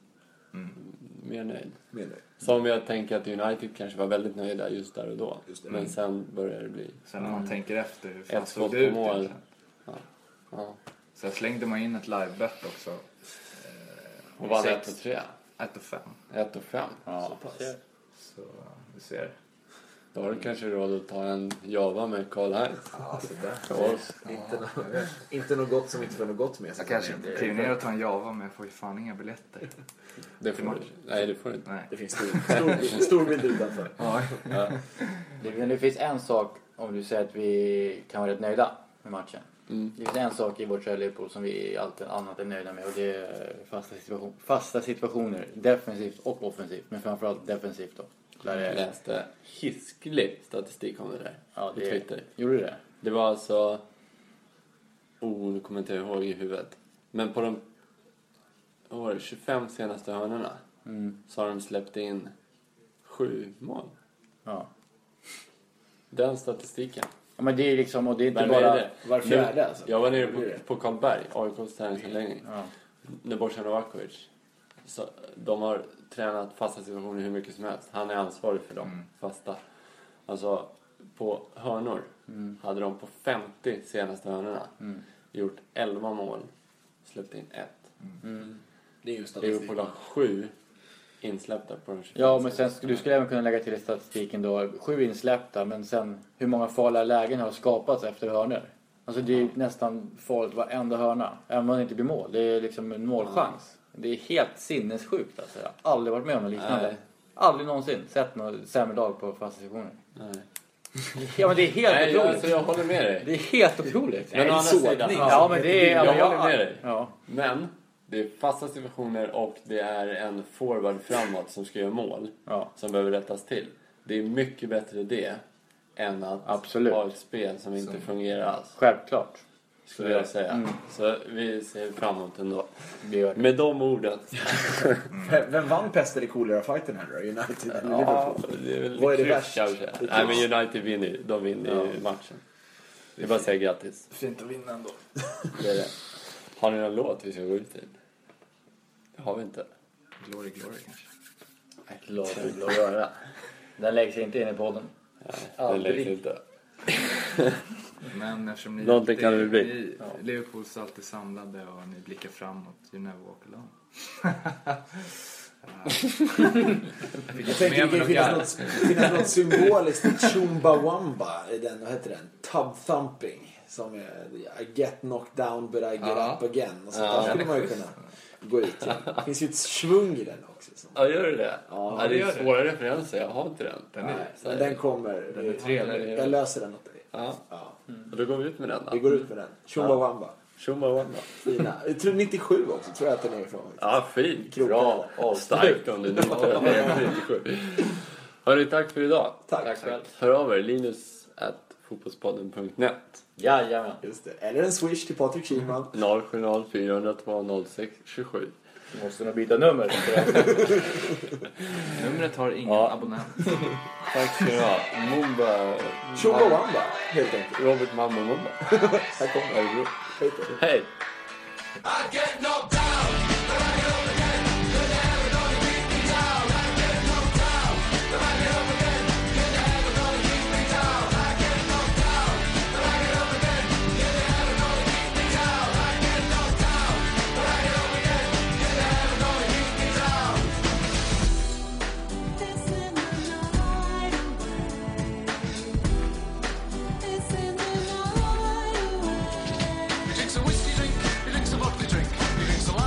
mer nöjd. Som jag tänker att United kanske var väldigt nöjda just där och då. Men sen börjar det bli... Sen när man tänker efter hur fan såg det ut mål. Så jag slängde man in ett livebett också. Och vann 1-3. 1-5. 1-5. Ja, så du ser. Då har du kanske råd att ta en Java med Karl-Heinz. Ja, sådär. Inte något gott som inte får något gott med sig. Jag kanske kliver ner och tar en Java men jag får ju fan inga biljetter. Det får du. Nej, det får du inte. Nej. Det finns stor bild utanför. Ja. Det finns en sak om du säger att vi kan vara rätt nöjda med matchen. Det finns en sak i vårt Liverpool som vi alltid annat är nöjda med och det är fasta situationer. Defensivt och offensivt. Men framförallt defensivt då. Jag läste hisklig statistik om det där på Twitter. Gjorde du det? Det var alltså... nu kommer jag inte ihåg i huvudet. Men på de 25 senaste hörnorna så har de släppt in 7 mål. Ja. Den statistiken. Ja, men det är liksom, och det är inte bara var fjärde alltså. Jag var nere på Karlberg, AIKs träningsanläggning. När Bojan Novakovic. Så de har tränat fasta situationer hur mycket som helst. Han är ansvarig för dem fasta. Alltså på hörnor hade de på 50 senaste hörnorna gjort 11 mål, släppt in 1. Det är ju statistik. Liverpool har 7 insläppta på de 25. Ja, men sen du skulle även kunna lägga till i statistiken då 7 insläppta, men sen hur många farliga lägen har skapats efter hörnor? Alltså det är nästan farligt varenda hörna, även om det inte blir mål. Det är liksom en målchans. Det är helt sinnessjukt alltså. Jag har aldrig varit med om något liknande. Nej. Aldrig någonsin sett något sämre lag på fasta situationer. Nej. Ja, men det är helt otroligt. Alltså, jag håller med dig. Det är helt otroligt. Men å andra sidan. Ja, men det är... Jag håller med dig. Ja. Men det är fasta situationer och det är en forward framåt som ska göra mål. Som behöver rättas till. Det är mycket bättre det än att ha ett spel som inte fungerar alls. Självklart. Skulle jag säga. Så vi ser framåt ändå. Med de orden. Vem vann pester i Cholera-fighten här då? United eller Liverpool? Det är väl vad är det värst kanske? Nej, men United vinner. De vinner ju matchen. Det är bara att säga grattis. Fint att vinna ändå. Det är det. Har ni någon låt vi ska gå ut till? Det har vi inte. Glory kanske. Glory. Den läggs inte in i podden. Nej, den läggs inte. Men eftersom ni någonting kan det bli. Liverpool är alltid samlade och ni blickar framåt. You never walk alone. Jag tänker det kan finnas något symboliskt i Chumbawamba i den, vad heter den? Tub thumping som är I get knocked down but I get up again och så där skulle man ju kunna gå ut till. Det finns ju ett svung i den också. Ja, gör det? Ja, det är svåra referenser. Jag har inte den. Den kommer. Den är trevlig. Jag löser den åt dig. Ja. Och då går vi ut med den då. Vi går ut med den. Chumbawamba. Chumbawamba. Fina. Jag tror 97 också, tror jag att den är ifrån. Ja, fint. Bra. Starkt om det nu. 97. Hörru, tack för idag. Tack själv. Hör av er, linus@fotbollspodden.net. Jajamän. Just det. Eller en swish till Patrik Kihlman. 070 402 06 27. Du måste nog byta nummer. Numret har ingen abonnent. Tack ska du ha. Mumba. Chumbawamba, helt enkelt. Robert Mamma Mumba. Här kommer det. Hej. He drinks a whiskey drink, he drinks a vodka drink, he drinks a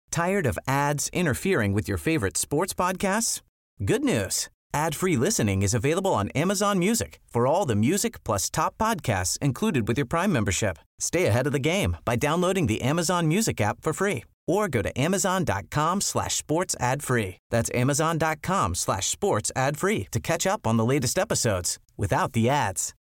Tired of ads interfering with your favorite sports podcasts? Good news. Ad-free listening is available on Amazon Music for all the music plus top podcasts included with your Prime membership. Stay ahead of the game by downloading the Amazon Music app for free or go to amazon.com/sports ad free. That's amazon.com/sports ad free to catch up on the latest episodes without the ads.